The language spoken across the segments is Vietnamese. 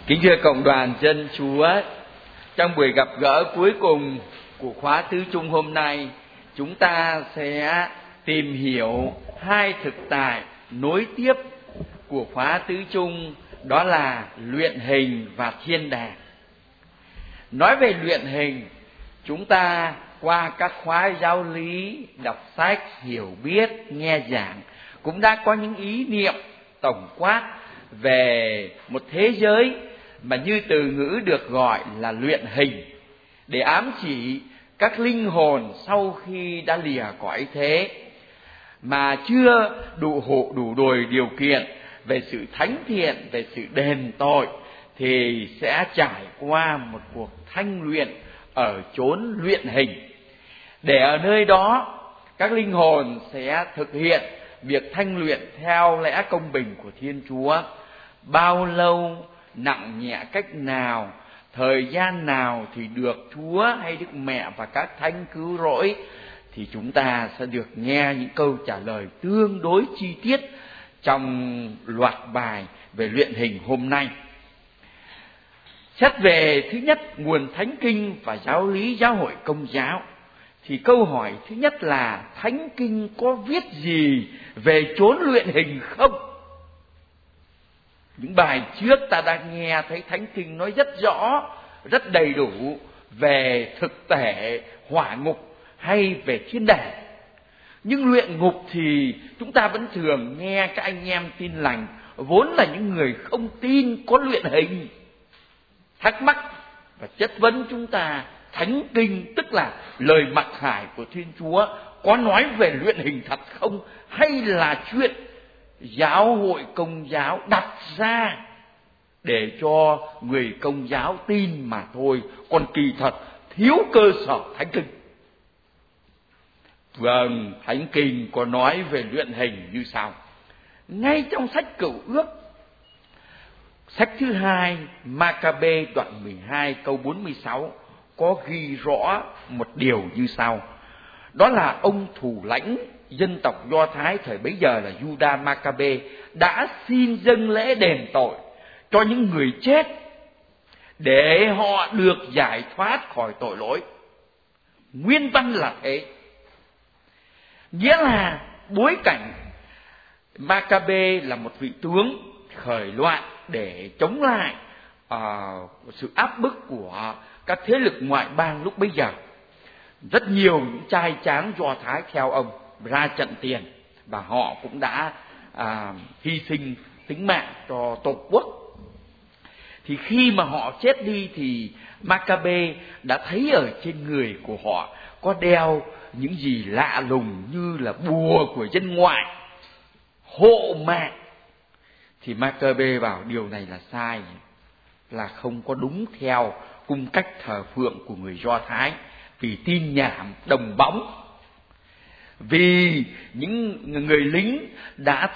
Kính thưa cộng đoàn dân Chúa, trong buổi gặp gỡ cuối cùng của khóa tứ trung hôm nay, chúng ta sẽ tìm hiểu hai thực tại nối tiếp của khóa tứ trung, đó là luyện hình và thiên đàng. Nói về luyện hình, chúng ta qua các khóa giáo lý, đọc sách, hiểu biết, nghe giảng cũng đã có những ý niệm tổng quát về một thế giới mà như từ ngữ được gọi là luyện hình, để ám chỉ các linh hồn sau khi đã lìa cõi thế mà chưa đủ đồi điều kiện về sự thánh thiện, về sự đền tội, thì sẽ trải qua một cuộc thanh luyện ở chốn luyện hình. Để ở nơi đó các linh hồn sẽ thực hiện việc thanh luyện theo lẽ công bình của Thiên Chúa. Bao lâu, nặng nhẹ cách nào, thời gian nào thì được Chúa hay Đức Mẹ và các thánh cứu rỗi, thì chúng ta sẽ được nghe những câu trả lời tương đối chi tiết trong loạt bài về luyện hình hôm nay. Xét về thứ nhất, nguồn Thánh Kinh và giáo lý giáo hội Công giáo, thì câu hỏi thứ nhất là Thánh Kinh có viết gì về chốn luyện hình không? Những bài trước ta đã nghe thấy Thánh Kinh nói rất rõ, rất đầy đủ về thực thể hỏa ngục hay về thiên đàng. Nhưng luyện ngục thì chúng ta vẫn thường nghe các anh em tin lành, vốn là những người không tin có luyện hình, thắc mắc và chất vấn chúng ta: Thánh Kinh, tức là lời mặc khải của Thiên Chúa, có nói về luyện hình thật không, hay là chuyện giáo hội Công giáo đặt ra để cho người Công giáo tin mà thôi, còn kỳ thật thiếu cơ sở Thánh Kinh? Vâng, Thánh Kinh có nói về luyện hình như sau. Ngay trong sách Cựu Ước, sách thứ 2 Ma-ca-bê đoạn 12 câu 46 có ghi rõ một điều như sau. Đó là ông thủ lãnh dân tộc Do Thái thời bấy giờ là Juda Ma-ca-bê đã xin dâng lễ đền tội cho những người chết để họ được giải thoát khỏi tội lỗi. Nguyên văn là thế. Nghĩa là bối cảnh Ma-ca-bê là một vị tướng khởi loạn để chống lại sự áp bức của các thế lực ngoại bang lúc bấy giờ. Rất nhiều những trai tráng Do Thái theo ông ra trận tiền, và họ cũng đã hy sinh tính mạng cho tổ quốc. Thì khi mà họ chết đi thì Ma-ca-bê đã thấy ở trên người của họ có đeo những gì lạ lùng như là bùa của dân ngoại, hộ mạng. Thì Ma-ca-bê bảo điều này là sai, là không có đúng theo cung cách thờ phượng của người Do Thái, vì tin nhảm đồng bóng. Vì những người lính đã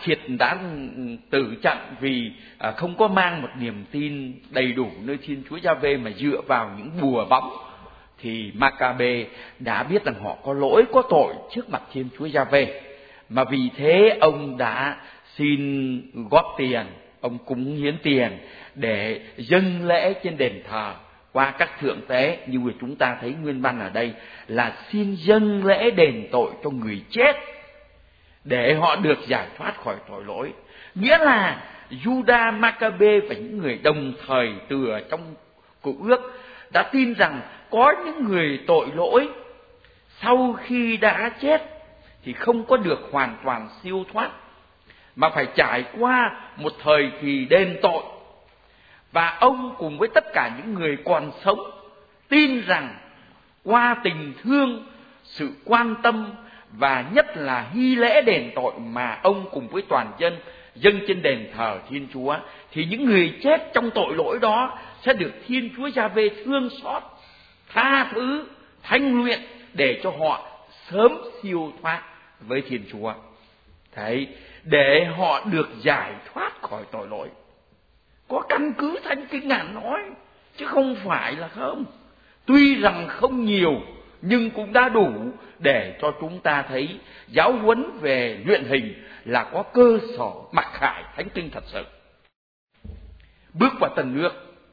tử trận vì không có mang một niềm tin đầy đủ nơi Thiên Chúa Gia-vê mà dựa vào những bùa bóng, thì Ma-ca-bê đã biết rằng họ có lỗi có tội trước mặt Thiên Chúa Gia-vê, mà vì thế ông đã xin góp tiền, ông cúng hiến tiền để dâng lễ trên đền thờ qua các thượng tế. Như chúng ta thấy nguyên văn ở đây là xin dâng lễ đền tội cho người chết để họ được giải thoát khỏi tội lỗi. Nghĩa là Juda Ma-ca-bê và những người đồng thời từ trong Cựu Ước đã tin rằng có những người tội lỗi sau khi đã chết thì không có được hoàn toàn siêu thoát, mà phải trải qua một thời kỳ đền tội. Và ông cùng với tất cả những người còn sống tin rằng qua tình thương, sự quan tâm và nhất là hy lễ đền tội mà ông cùng với toàn dân dâng trên đền thờ Thiên Chúa, thì những người chết trong tội lỗi đó sẽ được Thiên Chúa Gia-vê thương xót, tha thứ, thanh luyện để cho họ sớm siêu thoát với Thiên Chúa. Đấy, để họ được giải thoát khỏi tội lỗi. Có căn cứ Thánh Kinh Ngạn nói, chứ không phải là không. Tuy rằng không nhiều, nhưng cũng đã đủ để cho chúng ta thấy giáo huấn về luyện hình là có cơ sở mặc khải Thánh Kinh thật sự. Bước vào Tân Ước,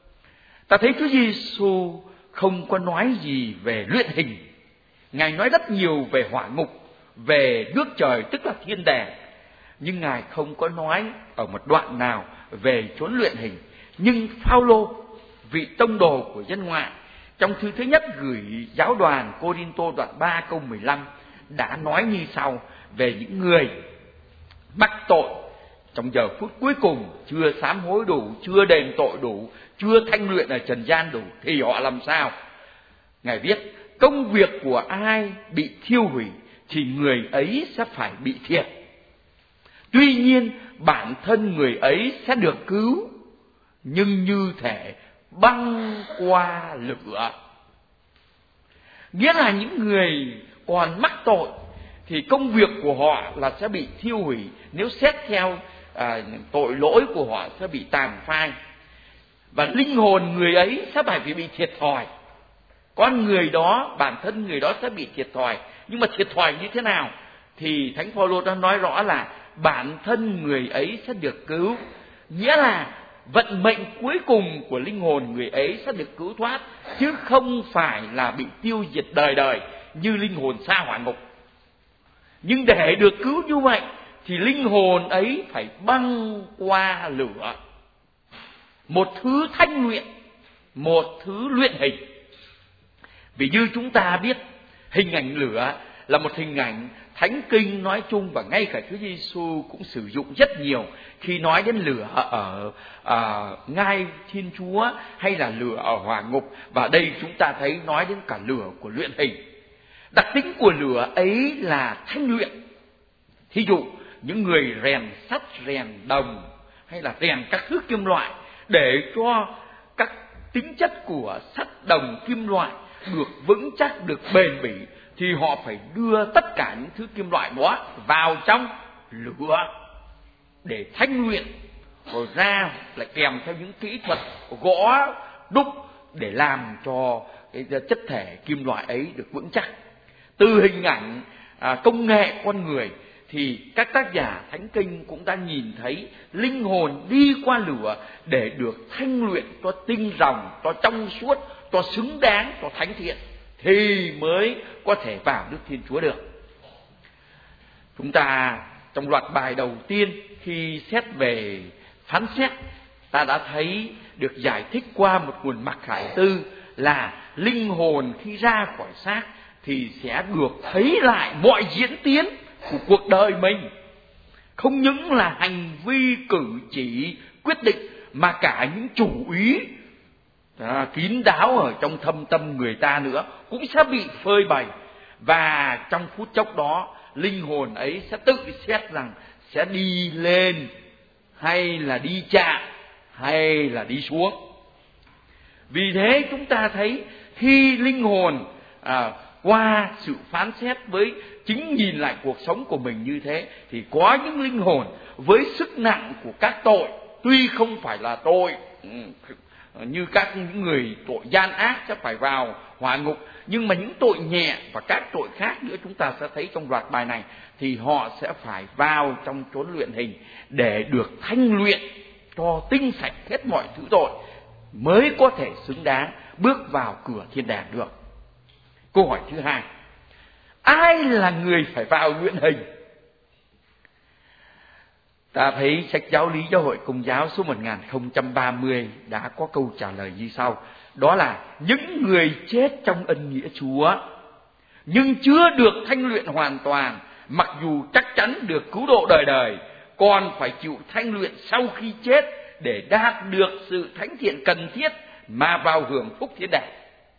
Ta thấy Chúa Giêsu không có nói gì về luyện hình. Ngài nói rất nhiều về hỏa ngục, về nước trời tức là thiên đàng, nhưng Ngài không có nói ở một đoạn nào về chốn luyện hình. Nhưng Phao-lô, vị tông đồ của dân ngoại, trong thư thứ nhất gửi giáo đoàn Cô-rinh-tô đoạn 3 câu 15 đã nói như sau về những người mắc tội trong giờ phút cuối cùng, chưa sám hối đủ, chưa đền tội đủ, chưa thanh luyện ở trần gian đủ, thì họ làm sao? Ngài viết: công việc của ai bị thiêu hủy thì người ấy sẽ phải bị thiệt. Tuy nhiên bản thân người ấy sẽ được cứu, nhưng như thể băng qua lửa. Nghĩa là những người còn mắc tội thì công việc của họ là sẽ bị thiêu hủy, nếu xét theo tội lỗi của họ sẽ bị tàn phai, và linh hồn người ấy sẽ phải bị thiệt thòi. Con người đó, bản thân người đó sẽ bị thiệt thòi. Nhưng mà thiệt thòi như thế nào thì Thánh Phaolô đã nói rõ là bản thân người ấy sẽ được cứu. Nghĩa là vận mệnh cuối cùng của linh hồn người ấy sẽ được cứu thoát, chứ không phải là bị tiêu diệt đời đời như linh hồn sa hỏa ngục. Nhưng để được cứu như vậy thì linh hồn ấy phải băng qua lửa, một thứ thanh luyện, một thứ luyện hình. Vì như chúng ta biết, hình ảnh lửa là một hình ảnh Thánh Kinh nói chung, và ngay cả Chúa Giêsu cũng sử dụng rất nhiều khi nói đến lửa ở ngai Thiên Chúa hay là lửa ở hỏa ngục. Và đây chúng ta thấy nói đến cả lửa của luyện hình. Đặc tính của lửa ấy là thanh luyện. Thí dụ những người rèn sắt, rèn đồng hay là rèn các thứ kim loại, để cho các tính chất của sắt, đồng, kim loại được vững chắc, được bền bỉ, thì họ phải đưa tất cả những thứ kim loại đó vào trong lửa để thanh luyện, rồi ra lại kèm theo những kỹ thuật gõ đúc để làm cho cái chất thể kim loại ấy được vững chắc. Từ hình ảnh công nghệ con người thì các tác giả Thánh Kinh cũng đã nhìn thấy linh hồn đi qua lửa để được thanh luyện cho tinh ròng, cho trong suốt, cho xứng đáng, cho thánh thiện, thì mới có thể vào nước Thiên Chúa được. Chúng ta trong loạt bài đầu tiên khi xét về phán xét, ta đã thấy được giải thích qua một nguồn Mặc Khải Tư là linh hồn khi ra khỏi xác thì sẽ được thấy lại mọi diễn tiến của cuộc đời mình. Không những là hành vi cử chỉ quyết định, mà cả những chủ ý kín đáo ở trong thâm tâm người ta nữa cũng sẽ bị phơi bày. Và trong phút chốc đó, linh hồn ấy sẽ tự xét rằng sẽ đi lên hay là đi chạm hay là đi xuống. Vì thế chúng ta thấy khi linh hồn qua sự phán xét với chính nhìn lại cuộc sống của mình như thế, thì có những linh hồn với sức nặng của các tội, tuy không phải là tội như các những người tội gian ác sẽ phải vào hỏa ngục, nhưng mà những tội nhẹ và các tội khác nữa chúng ta sẽ thấy trong loạt bài này, thì họ sẽ phải vào trong chốn luyện hình để được thanh luyện cho tinh sạch hết mọi thứ tội, mới có thể xứng đáng bước vào cửa thiên đàng được. Câu hỏi thứ hai: ai là người phải vào luyện hình? Ta thấy sách Giáo lý Giáo hội Công giáo số 1030 đã có câu trả lời như sau. Đó là những người chết trong ân nghĩa Chúa, nhưng chưa được thanh luyện hoàn toàn, mặc dù chắc chắn được cứu độ đời đời, còn phải chịu thanh luyện sau khi chết để đạt được sự thánh thiện cần thiết mà vào hưởng phúc thiên đàng.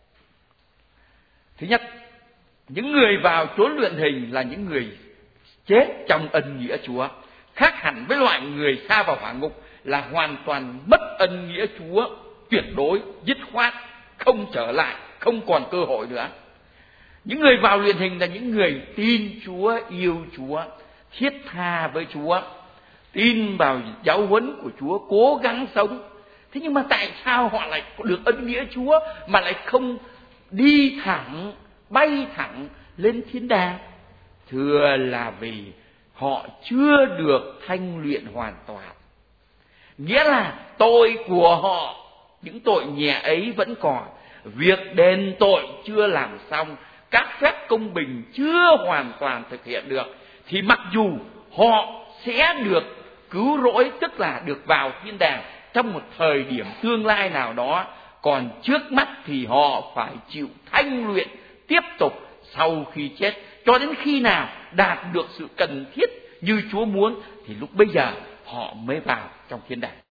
Thứ nhất, những người vào chốn luyện hình là những người chết trong ân nghĩa Chúa, khác hẳn với loại người sa vào hỏa ngục là hoàn toàn mất ân nghĩa Chúa tuyệt đối, dứt khoát, không trở lại, không còn cơ hội nữa. Những người vào luyện hình là những người tin Chúa, yêu Chúa, thiết tha với Chúa, tin vào giáo huấn của Chúa, cố gắng sống. Thế nhưng mà tại sao họ lại được ân nghĩa Chúa mà lại không đi thẳng, bay thẳng lên thiên đàng? Thưa là vì họ chưa được thanh luyện hoàn toàn. Nghĩa là tội của họ những tội nhẹ ấy vẫn còn, việc đền tội chưa làm xong, các phép công bình chưa hoàn toàn thực hiện được, thì mặc dù họ sẽ được cứu rỗi, tức là được vào thiên đàng trong một thời điểm tương lai nào đó, còn trước mắt thì họ phải chịu thanh luyện tiếp tục sau khi chết, cho đến khi nào đạt được sự cần thiết như Chúa muốn, thì lúc bấy giờ họ mới vào trong thiên đàng.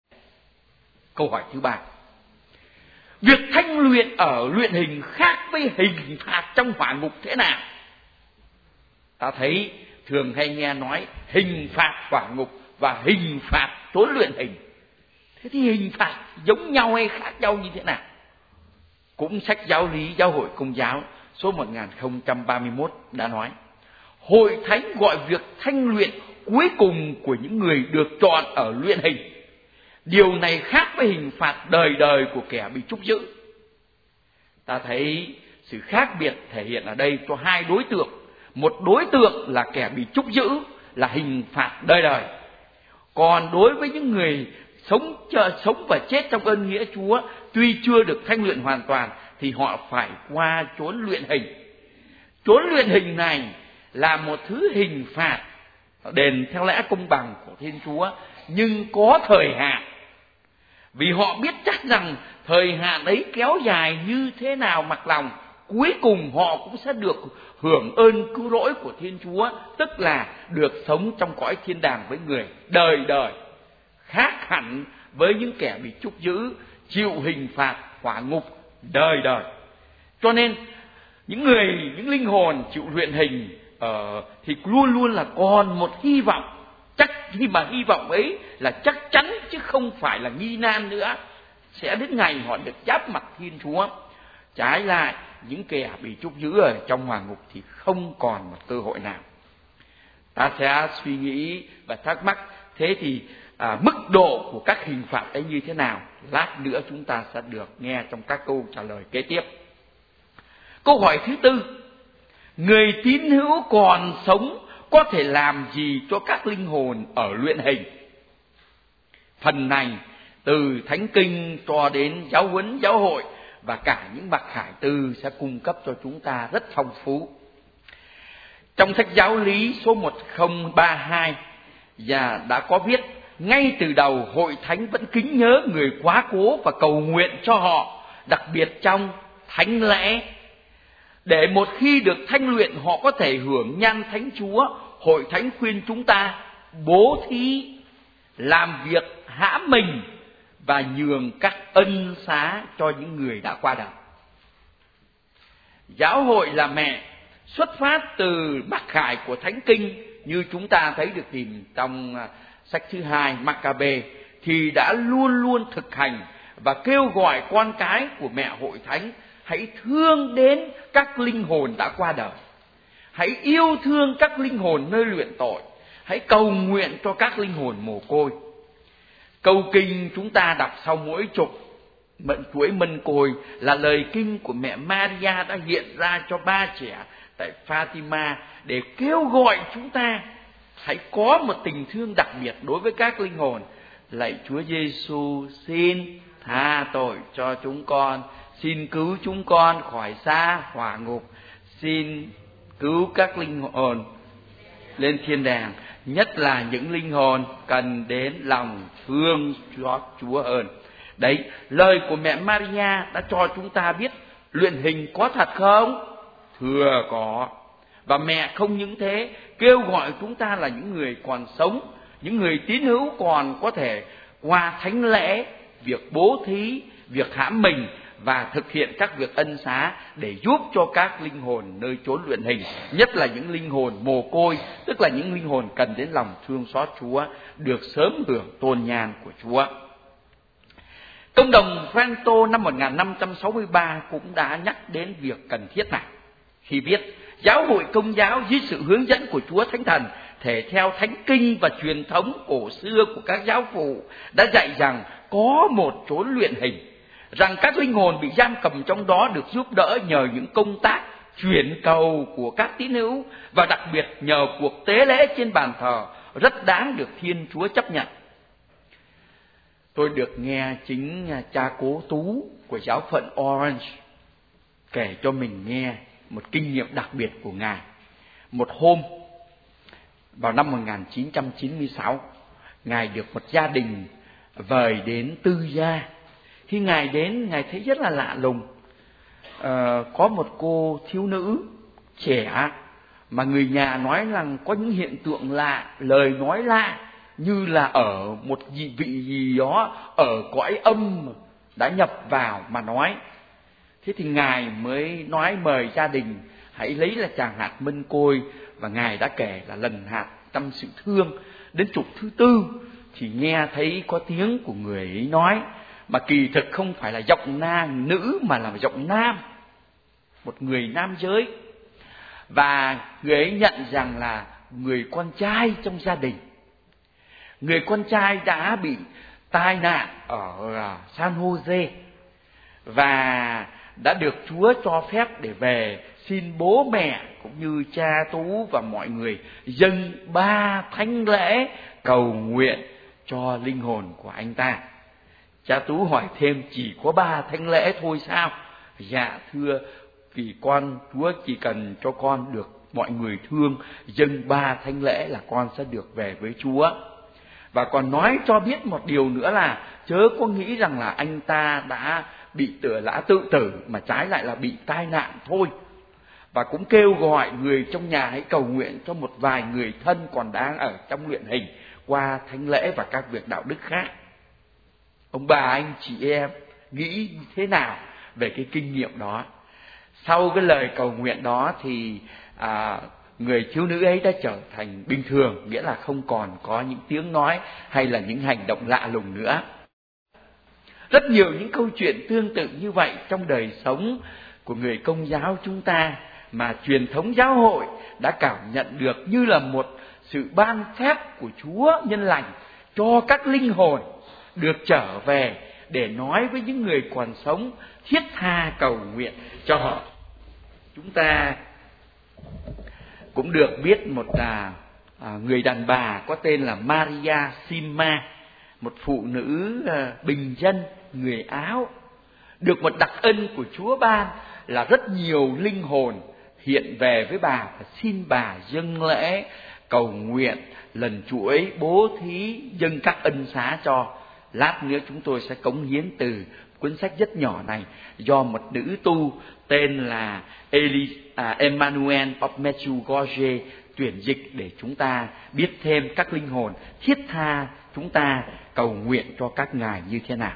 Câu hỏi thứ ba: việc thanh luyện ở luyện hình khác với hình phạt trong hỏa ngục thế nào? Ta thấy thường hay nghe nói hình phạt hỏa ngục và hình phạt trốn luyện hình. Thế thì hình phạt giống nhau hay khác nhau như thế nào? Cũng sách giáo lý Giáo hội Công giáo số 1031 đã nói: Hội thánh gọi việc thanh luyện cuối cùng của những người được chọn ở luyện hình. Điều này khác với hình phạt đời đời của kẻ bị trút giữ. Ta thấy sự khác biệt thể hiện ở đây cho hai đối tượng. Một đối tượng là kẻ bị trút giữ, là hình phạt đời đời. Còn đối với những người sống và chết trong ơn nghĩa Chúa, tuy chưa được thanh luyện hoàn toàn, thì họ phải qua chốn luyện hình. Chốn luyện hình này là một thứ hình phạt đền theo lẽ công bằng của Thiên Chúa, nhưng có thời hạn. Vì họ biết chắc rằng thời hạn ấy kéo dài như thế nào mặc lòng, cuối cùng họ cũng sẽ được hưởng ơn cứu rỗi của Thiên Chúa, tức là được sống trong cõi thiên đàng với người đời đời, khác hẳn với những kẻ bị trút giữ chịu hình phạt hỏa ngục đời đời. Cho nên những linh hồn chịu luyện hình thì luôn luôn là còn một hy vọng. Khi mà hy vọng ấy là chắc chắn chứ không phải là nghi nan nữa, sẽ đến ngày họ được giáp mặt Thiên Chúa. Trái lại, những kẻ bị trút giữ ở trong hỏa ngục thì không còn một cơ hội nào. Ta sẽ suy nghĩ và thắc mắc, thế thì mức độ của các hình phạt ấy như thế nào? Lát nữa chúng ta sẽ được nghe trong các câu trả lời kế tiếp. Câu hỏi thứ tư: người tín hữu còn sống có thể làm gì cho các linh hồn ở luyện hình? Phần này từ Thánh Kinh cho đến giáo huấn giáo hội và cả những bậc khải tư sẽ cung cấp cho chúng ta rất phong phú. Trong sách giáo lý số 1032 và đã có viết: ngay từ đầu hội thánh vẫn kính nhớ người quá cố và cầu nguyện cho họ, đặc biệt trong thánh lễ, để một khi được thanh luyện họ có thể hưởng nhan thánh Chúa. Hội thánh khuyên chúng ta bố thí, làm việc hãm mình và nhường các ân xá cho những người đã qua đời. Giáo hội là mẹ, xuất phát từ bác khải của Thánh Kinh như chúng ta thấy được tìm trong sách thứ 2 Ma-ca-bê, thì đã luôn luôn thực hành và kêu gọi con cái của mẹ hội thánh hãy thương đến các linh hồn đã qua đời, hãy yêu thương các linh hồn nơi luyện tội, hãy cầu nguyện cho các linh hồn mồ côi. Câu kinh chúng ta đọc sau mỗi chuỗi mân côi là lời kinh của mẹ Maria đã hiện ra cho ba trẻ tại Fatima để kêu gọi chúng ta hãy có một tình thương đặc biệt đối với các linh hồn. Lạy Chúa Giêsu, xin tha tội cho chúng con, xin cứu chúng con khỏi xa hỏa ngục, xin cứu các linh hồn lên thiên đàng, nhất là những linh hồn cần đến lòng thương xót Chúa hơn. Đấy, lời của mẹ Maria đã cho chúng ta biết luyện hình có thật không? Thưa có. Và mẹ không những thế, kêu gọi chúng ta là những người còn sống, những người tín hữu còn có thể qua thánh lễ, việc bố thí, việc hãm mình và thực hiện các việc ân xá để giúp cho các linh hồn nơi chốn luyện hình, nhất là những linh hồn mồ côi, tức là những linh hồn cần đến lòng thương xót Chúa, được sớm hưởng tôn nhan của Chúa. Công đồng Franto năm 1563 cũng đã nhắc đến việc cần thiết này khi viết: Giáo hội Công giáo dưới sự hướng dẫn của Chúa Thánh Thần, thể theo Thánh Kinh và truyền thống cổ xưa của các giáo phụ, đã dạy rằng có một chốn luyện hình, rằng các linh hồn bị giam cầm trong đó được giúp đỡ nhờ những công tác chuyển cầu của các tín hữu, và đặc biệt nhờ cuộc tế lễ trên bàn thờ rất đáng được Thiên Chúa chấp nhận. Tôi được nghe chính cha Cố Tú của giáo phận Orange kể cho mình nghe một kinh nghiệm đặc biệt của Ngài. Một hôm vào năm 1996, Ngài được một gia đình vời đến tư gia. Khi Ngài đến, Ngài thấy rất là lạ lùng. Có một cô thiếu nữ trẻ mà người nhà nói rằng có những hiện tượng lạ, lời nói lạ, như là ở một vị gì đó ở cõi âm đã nhập vào mà nói. Thế thì Ngài mới nói mời gia đình hãy lấy là tràng hạt mân côi, và Ngài đã kể là lần hạt tâm sự thương. Đến chục thứ tư thì nghe thấy có tiếng của người ấy nói, mà kỳ thực không phải là giọng nữ mà là giọng nam, một người nam giới. Và người ấy nhận rằng là người con trai trong gia đình. Người con trai đã bị tai nạn ở San Jose và đã được Chúa cho phép để về xin bố mẹ cũng như cha Tú và mọi người dâng 3 thánh lễ cầu nguyện cho linh hồn của anh ta. Cha Tú hỏi thêm, chỉ có 3 thánh lễ thôi sao? Dạ thưa, vì Chúa chỉ cần cho con được mọi người thương, dâng 3 thánh lễ là con sẽ được về với Chúa. Và còn nói cho biết một điều nữa là chớ có nghĩ rằng là anh ta đã bị tự tử, mà trái lại là bị tai nạn thôi. Và cũng kêu gọi người trong nhà hãy cầu nguyện cho một vài người thân còn đang ở trong luyện hình qua thánh lễ và các việc đạo đức khác. Ông bà, anh chị em nghĩ thế nào về cái kinh nghiệm đó? Sau cái lời cầu nguyện đó thì người thiếu nữ ấy đã trở thành bình thường, nghĩa là không còn có những tiếng nói hay là những hành động lạ lùng nữa. Rất nhiều những câu chuyện tương tự như vậy trong đời sống của người Công giáo chúng ta, mà truyền thống giáo hội đã cảm nhận được như là một sự ban phép của Chúa nhân lành cho các linh hồn được trở về để nói với những người còn sống, thiết tha cầu nguyện cho họ. Chúng ta cũng được biết một người đàn bà có tên là Maria Sima, một phụ nữ bình dân người Áo, được một đặc ân của Chúa ban là rất nhiều linh hồn hiện về với bà và xin bà dâng lễ cầu nguyện lần chuỗi bố thí dâng các ân xá cho. Lát nữa chúng tôi sẽ cống hiến từ cuốn sách rất nhỏ này do một nữ tu tên là Emmanuel of Medjugorje tuyển dịch để chúng ta biết thêm các linh hồn thiết tha chúng ta cầu nguyện cho các ngài như thế nào.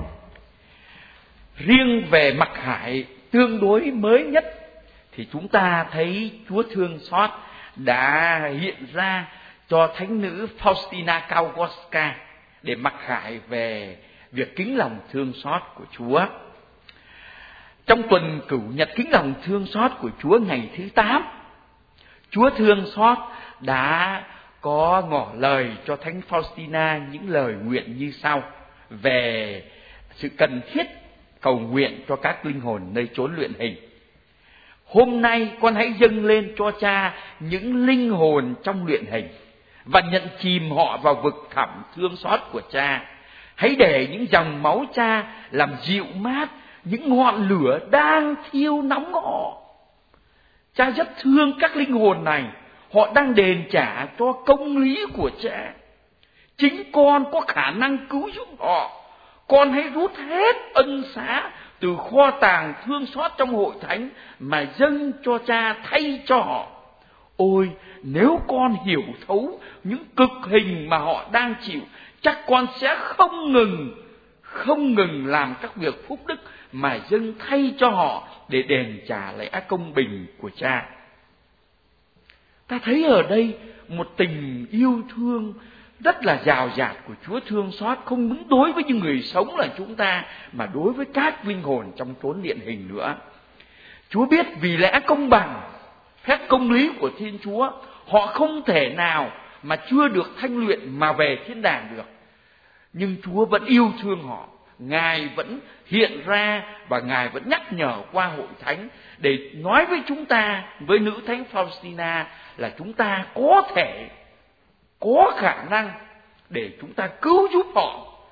Riêng về mặc khải tương đối mới nhất thì chúng ta thấy Chúa thương xót đã hiện ra cho thánh nữ Faustina Kowalska để mặc khải về việc kính lòng thương xót của Chúa. Trong tuần cửu nhật kính lòng thương xót của Chúa ngày thứ 8, Chúa thương xót đã có ngỏ lời cho thánh Faustina những lời nguyện như sau về sự cần thiết cầu nguyện cho các linh hồn nơi chốn luyện hình. Hôm nay con hãy dâng lên cho Cha những linh hồn trong luyện hình và nhận chìm họ vào vực thẳm thương xót của Cha. Hãy để những dòng máu Cha làm dịu mát những ngọn lửa đang thiêu nóng họ. Cha rất thương các linh hồn này, họ đang đền trả cho công lý của Cha. Chính con có khả năng cứu giúp họ. Con hãy rút hết ân xá từ kho tàng thương xót trong hội thánh mà dâng cho Cha thay cho họ. Ôi, nếu con hiểu thấu những cực hình mà họ đang chịu, chắc con sẽ không ngừng làm các việc phúc đức mà dâng thay cho họ để đền trả lẽ công bình của Cha. Ta thấy ở đây một tình yêu thương rất là dào dạt của Chúa thương xót, không những đối với những người sống là chúng ta, mà đối với các linh hồn trong chốn điện hình nữa. Chúa biết vì lẽ công bằng, phép công lý của Thiên Chúa, họ không thể nào mà chưa được thanh luyện mà về thiên đàng được. Nhưng Chúa vẫn yêu thương họ. Ngài vẫn hiện ra và Ngài vẫn nhắc nhở qua hội thánh để nói với chúng ta, với nữ thánh Faustina, là chúng ta có thể, có khả năng để chúng ta cứu giúp họ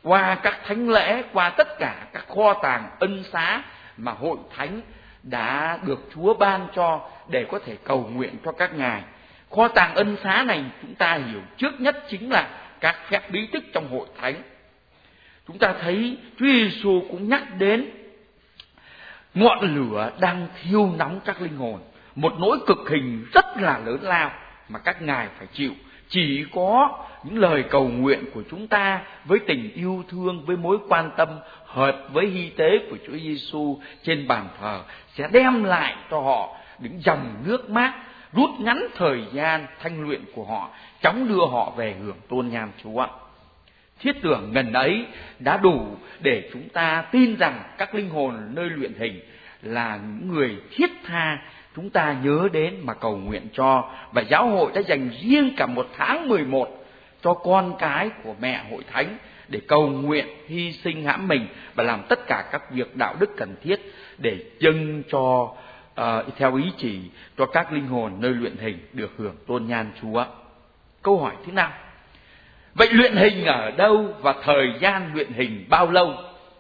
qua các thánh lễ, qua tất cả các kho tàng ân xá mà hội thánh đã được Chúa ban cho để có thể cầu nguyện cho các ngài. Kho tàng ân xá này chúng ta hiểu trước nhất chính là các phép bí tích trong hội thánh. Chúng ta thấy Chúa Giêsu cũng nhắc đến ngọn lửa đang thiêu nóng các linh hồn, một nỗi cực hình rất là lớn lao mà các ngài phải chịu. Chỉ có những lời cầu nguyện của chúng ta với tình yêu thương, với mối quan tâm hợp với hy tế của Chúa Giêsu trên bàn thờ sẽ đem lại cho họ những dòng nước mát, rút ngắn thời gian thanh luyện của họ, chóng đưa họ về hưởng tôn nhan Chúa. Thiết tưởng ngần ấy đã đủ để chúng ta tin rằng các linh hồn nơi luyện hình là những người thiết tha chúng ta nhớ đến mà cầu nguyện cho. Và giáo hội đã dành riêng cả một tháng 11 cho con cái của mẹ hội thánh để cầu nguyện, hy sinh hãm mình và làm tất cả các việc đạo đức cần thiết để dâng cho theo ý chỉ cho các linh hồn nơi luyện hình được hưởng tôn nhan Chúa. Câu hỏi thứ 5: vậy luyện hình ở đâu và thời gian luyện hình bao lâu?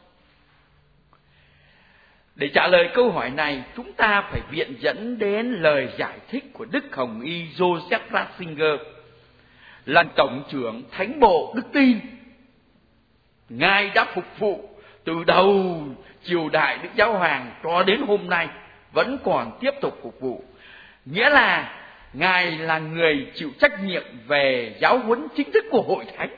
Để trả lời câu hỏi này, chúng ta phải viện dẫn đến lời giải thích của Đức Hồng Y Joseph Ratzinger, là tổng trưởng Thánh bộ Đức Tin. Ngài đã phục vụ từ đầu triều đại Đức Giáo Hoàng cho đến hôm nay, vẫn còn tiếp tục phục vụ. Nghĩa là Ngài là người chịu trách nhiệm về giáo huấn chính thức của hội thánh.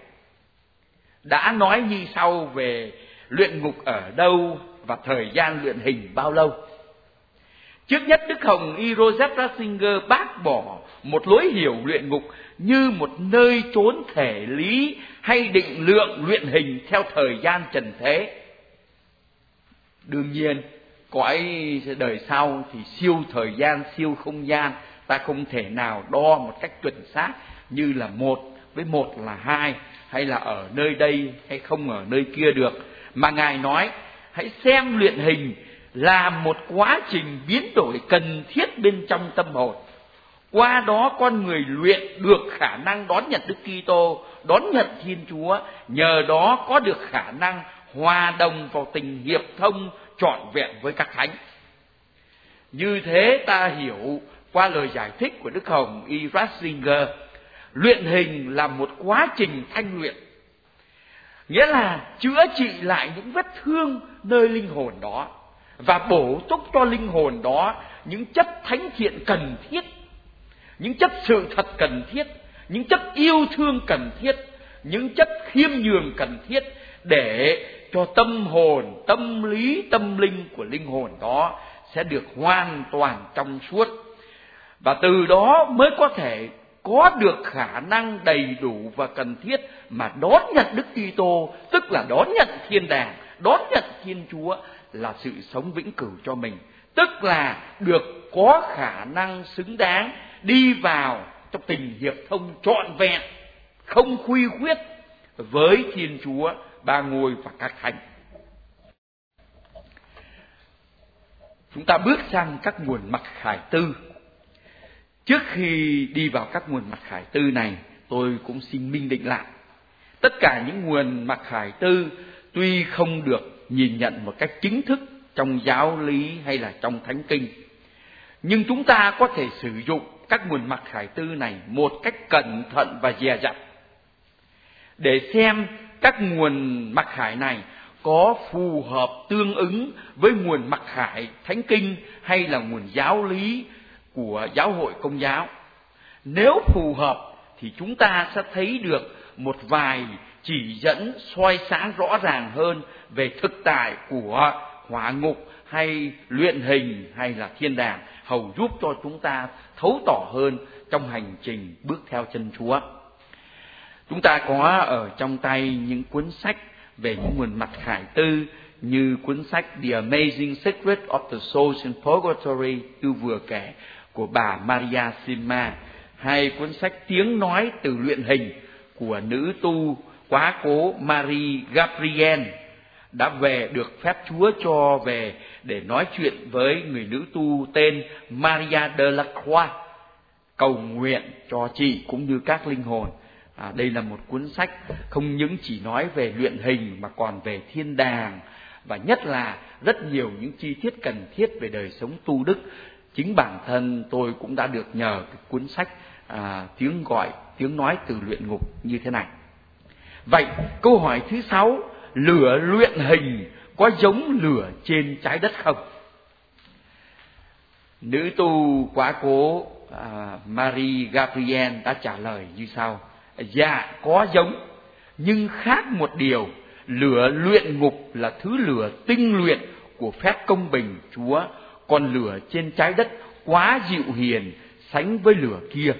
Đã nói như sau về luyện ngục ở đâu và thời gian luyện hình bao lâu. Trước nhất, Đức Hồng Y Joseph Ratzinger bác bỏ một lối hiểu luyện ngục như một nơi trốn thể lý hay định lượng luyện hình theo thời gian trần thế. Đương nhiên, cõi đời sau thì siêu thời gian, siêu không gian, ta không thể nào đo một cách chuẩn xác như là 1 với 1 là 2, hay là ở nơi đây hay không ở nơi kia được. Mà Ngài nói hãy xem luyện hình là một quá trình biến đổi cần thiết bên trong tâm hồn. Qua đó con người luyện được khả năng đón nhận Đức Kitô, đón nhận Thiên Chúa, nhờ đó có được khả năng hòa đồng vào tình hiệp thông trọn vẹn với các thánh. Như thế ta hiểu qua lời giải thích của Đức Hồng Y Ratzinger, luyện hình là một quá trình thanh luyện, nghĩa là chữa trị lại những vết thương nơi linh hồn đó và bổ túc cho linh hồn đó những chất thánh thiện cần thiết, những chất sự thật cần thiết, những chất yêu thương cần thiết, những chất khiêm nhường cần thiết, để cho tâm hồn, tâm lý, tâm linh của linh hồn đó sẽ được hoàn toàn trong suốt. Và từ đó mới có thể có được khả năng đầy đủ và cần thiết mà đón nhận Đức Kitô, tức là đón nhận thiên đàng, đón nhận Thiên Chúa là sự sống vĩnh cửu cho mình, tức là được có khả năng xứng đáng đi vào trong tình hiệp thông trọn vẹn, không khuy khuyết với Thiên Chúa, Ba Ngôi và các thánh. Chúng ta bước sang các nguồn mặc khải tư. Trước khi đi vào các nguồn mặc khải tư này, tôi cũng xin minh định lại. Tất cả những nguồn mặc khải tư tuy không được nhìn nhận một cách chính thức trong giáo lý hay là trong thánh kinh, nhưng chúng ta có thể sử dụng các nguồn mặc khải tư này một cách cẩn thận và dè dặt để xem các nguồn mặc khải này có phù hợp tương ứng với nguồn mặc khải thánh kinh hay là nguồn giáo lý của giáo hội Công giáo. Nếu phù hợp thì chúng ta sẽ thấy được một vài chỉ dẫn soi sáng rõ ràng hơn về thực tại của hỏa ngục hay luyện hình hay là thiên đàng, hầu giúp cho chúng ta thấu tỏ hơn trong hành trình bước theo chân Chúa. Chúng ta có ở trong tay những cuốn sách về những nguồn mặc khải tư, như cuốn sách The Amazing Secret of the Souls in Purgatory tôi vừa kể của bà Maria Sima, hay cuốn sách Tiếng nói từ luyện hình của nữ tu quá cố Marie Gabrielle đã được phép Chúa cho về để nói chuyện với người nữ tu tên Maria de la Croix, cầu nguyện cho chị cũng như các linh hồn Đây là một cuốn sách không những chỉ nói về luyện hình mà còn về thiên đàng, và nhất là rất nhiều những chi tiết cần thiết về đời sống tu đức. Chính bản thân tôi cũng đã được nhờ cái cuốn sách tiếng nói từ luyện ngục như thế này. Vậy câu hỏi thứ 6, lửa luyện hình có giống lửa trên trái đất không? Nữ tu quá cố Marie Gabriel đã trả lời như sau: dạ có giống, nhưng khác một điều, lửa luyện ngục là thứ lửa tinh luyện của phép công bình Chúa, còn lửa trên trái đất quá dịu hiền sánh với lửa kia.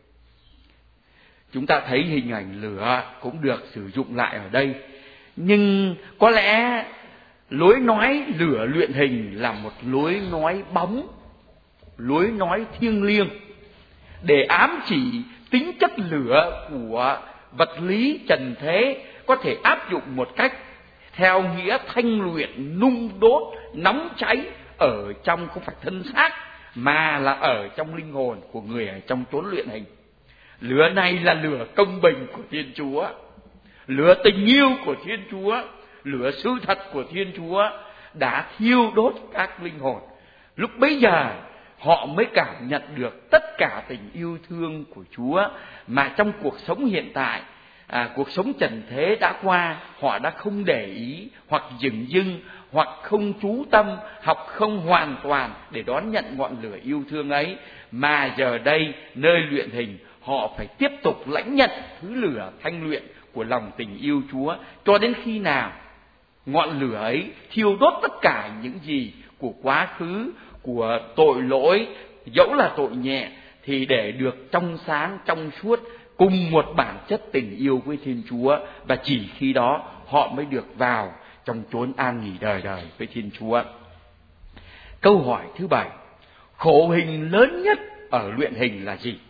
Chúng ta thấy hình ảnh lửa cũng được sử dụng lại ở đây, nhưng có lẽ lối nói lửa luyện hình là một lối nói bóng, lối nói thiêng liêng, để ám chỉ tính chất lửa của vật lý trần thế có thể áp dụng một cách theo nghĩa thanh luyện, nung đốt, nóng cháy ở trong không phải thân xác mà là ở trong linh hồn của người ở trong chốn luyện hình. Lửa này là lửa công bình của Thiên Chúa, lửa tình yêu của Thiên Chúa, lửa sự thật của Thiên Chúa đã thiêu đốt các linh hồn. Lúc bấy giờ họ mới cảm nhận được tất cả tình yêu thương của Chúa, mà trong cuộc sống hiện tại, cuộc sống trần thế đã qua, họ đã không để ý, hoặc dửng dưng, hoặc không chú tâm, hoặc không hoàn toàn để đón nhận ngọn lửa yêu thương ấy. Mà giờ đây nơi luyện hình, họ phải tiếp tục lãnh nhận thứ lửa thanh luyện của lòng tình yêu Chúa, cho đến khi nào ngọn lửa ấy thiêu đốt tất cả những gì của quá khứ, của tội lỗi, dẫu là tội nhẹ, thì để được trong sáng, trong suốt, cùng một bản chất tình yêu với Thiên Chúa. Và chỉ khi đó họ mới được vào trong chốn an nghỉ đời đời với Thiên Chúa. Câu hỏi thứ 7, khổ hình lớn nhất ở luyện hình là gì?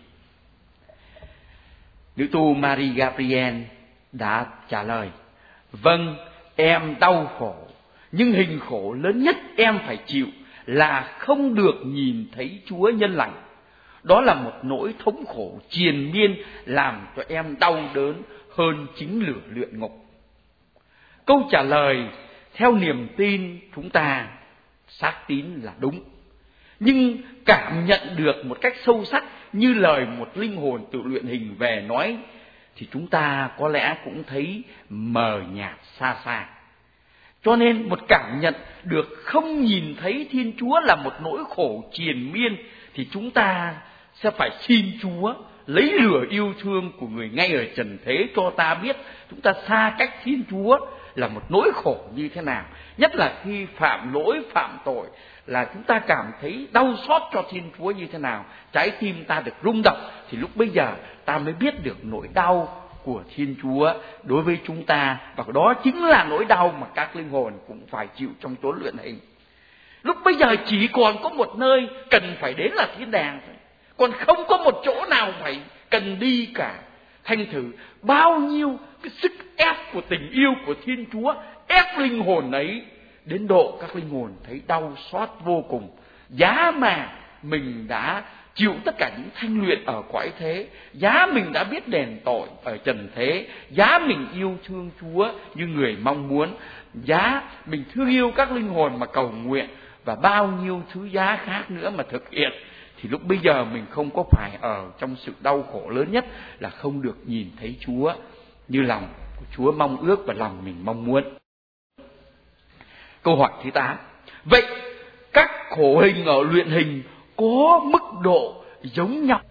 Nữ tu Marie Gabriel đã trả lời: vâng, em đau khổ, nhưng hình khổ lớn nhất em phải chịu là không được nhìn thấy Chúa nhân lành. Đó là một nỗi thống khổ triền miên làm cho em đau đớn hơn chính lửa luyện ngục. Câu trả lời theo niềm tin chúng ta xác tín là đúng, nhưng cảm nhận được một cách sâu sắc như lời một linh hồn tự luyện hình về nói, thì chúng ta có lẽ cũng thấy mờ nhạt xa xa. Cho nên một cảm nhận được không nhìn thấy Thiên Chúa là một nỗi khổ triền miên, thì chúng ta sẽ phải xin Chúa lấy lửa yêu thương của người ngay ở trần thế cho ta biết chúng ta xa cách Thiên Chúa là một nỗi khổ như thế nào. Nhất là khi phạm lỗi, phạm tội, là chúng ta cảm thấy đau xót cho Thiên Chúa như thế nào, trái tim ta được rung động, thì lúc bấy giờ ta mới biết được nỗi đau của Thiên Chúa đối với chúng ta. Và đó chính là nỗi đau mà các linh hồn cũng phải chịu trong chốn luyện hình. Lúc bấy giờ chỉ còn có một nơi cần phải đến là thiên đàng thôi, còn không có một chỗ nào phải cần đi cả. Thành thử bao nhiêu cái sức ép của tình yêu của Thiên Chúa ép linh hồn ấy đến độ các linh hồn thấy đau xót vô cùng. Giá mà mình đã chịu tất cả những thanh luyện ở cõi thế, giá mình đã biết đền tội ở trần thế, giá mình yêu thương Chúa như người mong muốn, giá mình thương yêu các linh hồn mà cầu nguyện, và bao nhiêu thứ giá khác nữa mà thực hiện, thì lúc bây giờ mình không có phải ở trong sự đau khổ lớn nhất là không được nhìn thấy Chúa như lòng của Chúa mong ước và lòng mình mong muốn. Câu hỏi thứ 8, vậy các khổ hình ở luyện hình có mức độ giống nhau?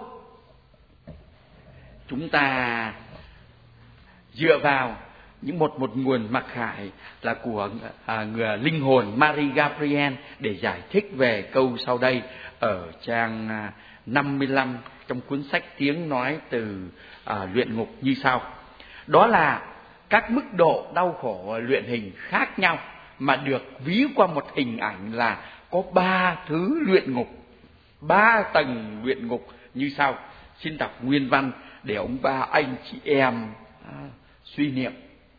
Chúng ta dựa vào những một nguồn mặc khải là của người linh hồn Marie Gabriel để giải thích về câu sau đây ở trang 55 trong cuốn sách tiếng nói từ luyện ngục như sau. Đó là các mức độ đau khổ luyện hình khác nhau mà được ví qua một hình ảnh là có 3 thứ luyện ngục, 3 tầng luyện ngục như sau. Xin đọc nguyên văn để ông bà anh chị em suy niệm.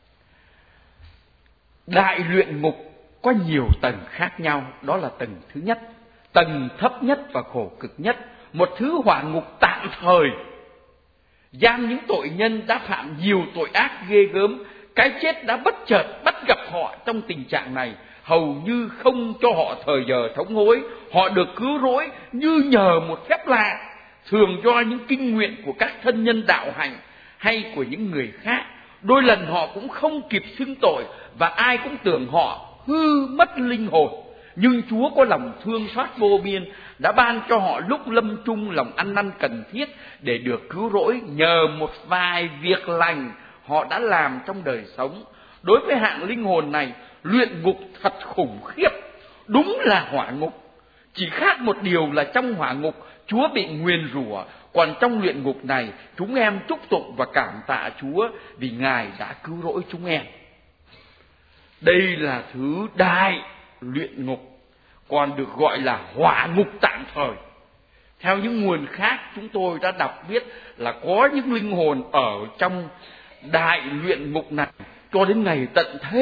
Đại luyện ngục có nhiều tầng khác nhau. Đó là tầng thứ nhất, tầng thấp nhất và khổ cực nhất, một thứ hỏa ngục tạm thời. Giam những tội nhân đã phạm nhiều tội ác ghê gớm, cái chết đã bất chợt bắt gặp họ trong tình trạng này, hầu như không cho họ thời giờ thống hối. Họ được cứu rỗi như nhờ một phép lạ, thường do những kinh nguyện của các thân nhân đạo hạnh hay của những người khác. Đôi lần họ cũng không kịp xưng tội, và ai cũng tưởng họ hư mất linh hồn. Nhưng Chúa có lòng thương xót vô biên, đã ban cho họ lúc lâm chung lòng ăn năn cần thiết để được cứu rỗi nhờ một vài việc lành họ đã làm trong đời sống. Đối với hạng linh hồn này, luyện ngục thật khủng khiếp, đúng là hỏa ngục. Chỉ khác một điều là trong hỏa ngục Chúa bị nguyền rủa, còn trong luyện ngục này chúng em chúc tụng và cảm tạ Chúa vì Ngài đã cứu rỗi chúng em. Đây là thứ đại luyện ngục, còn được gọi là hỏa ngục tạm thời. Theo những nguồn khác chúng tôi đã đọc biết là có những linh hồn ở trong đại luyện ngục này cho đến ngày tận thế.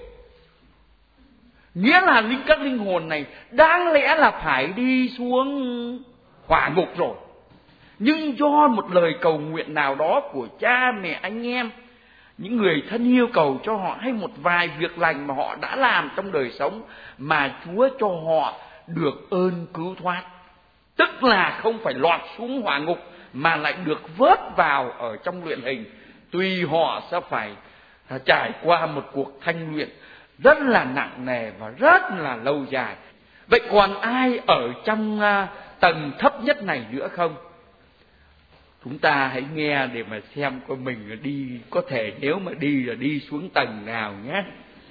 Nghĩa là các linh hồn này đáng lẽ là phải đi xuống hỏa ngục rồi, nhưng do một lời cầu nguyện nào đó của cha mẹ anh em, những người thân yêu cầu cho họ, hay một vài việc lành mà họ đã làm trong đời sống, mà Chúa cho họ được ơn cứu thoát. Tức là không phải lọt xuống hỏa ngục, mà lại được vớt vào ở trong luyện hình. Tuy họ sẽ phải trải qua một cuộc thanh luyện rất là nặng nề và rất là lâu dài. Vậy còn ai ở trong tầng thấp nhất này nữa không? Chúng ta hãy nghe để mà xem coi mình đi, có thể nếu mà đi là đi xuống tầng nào nhé.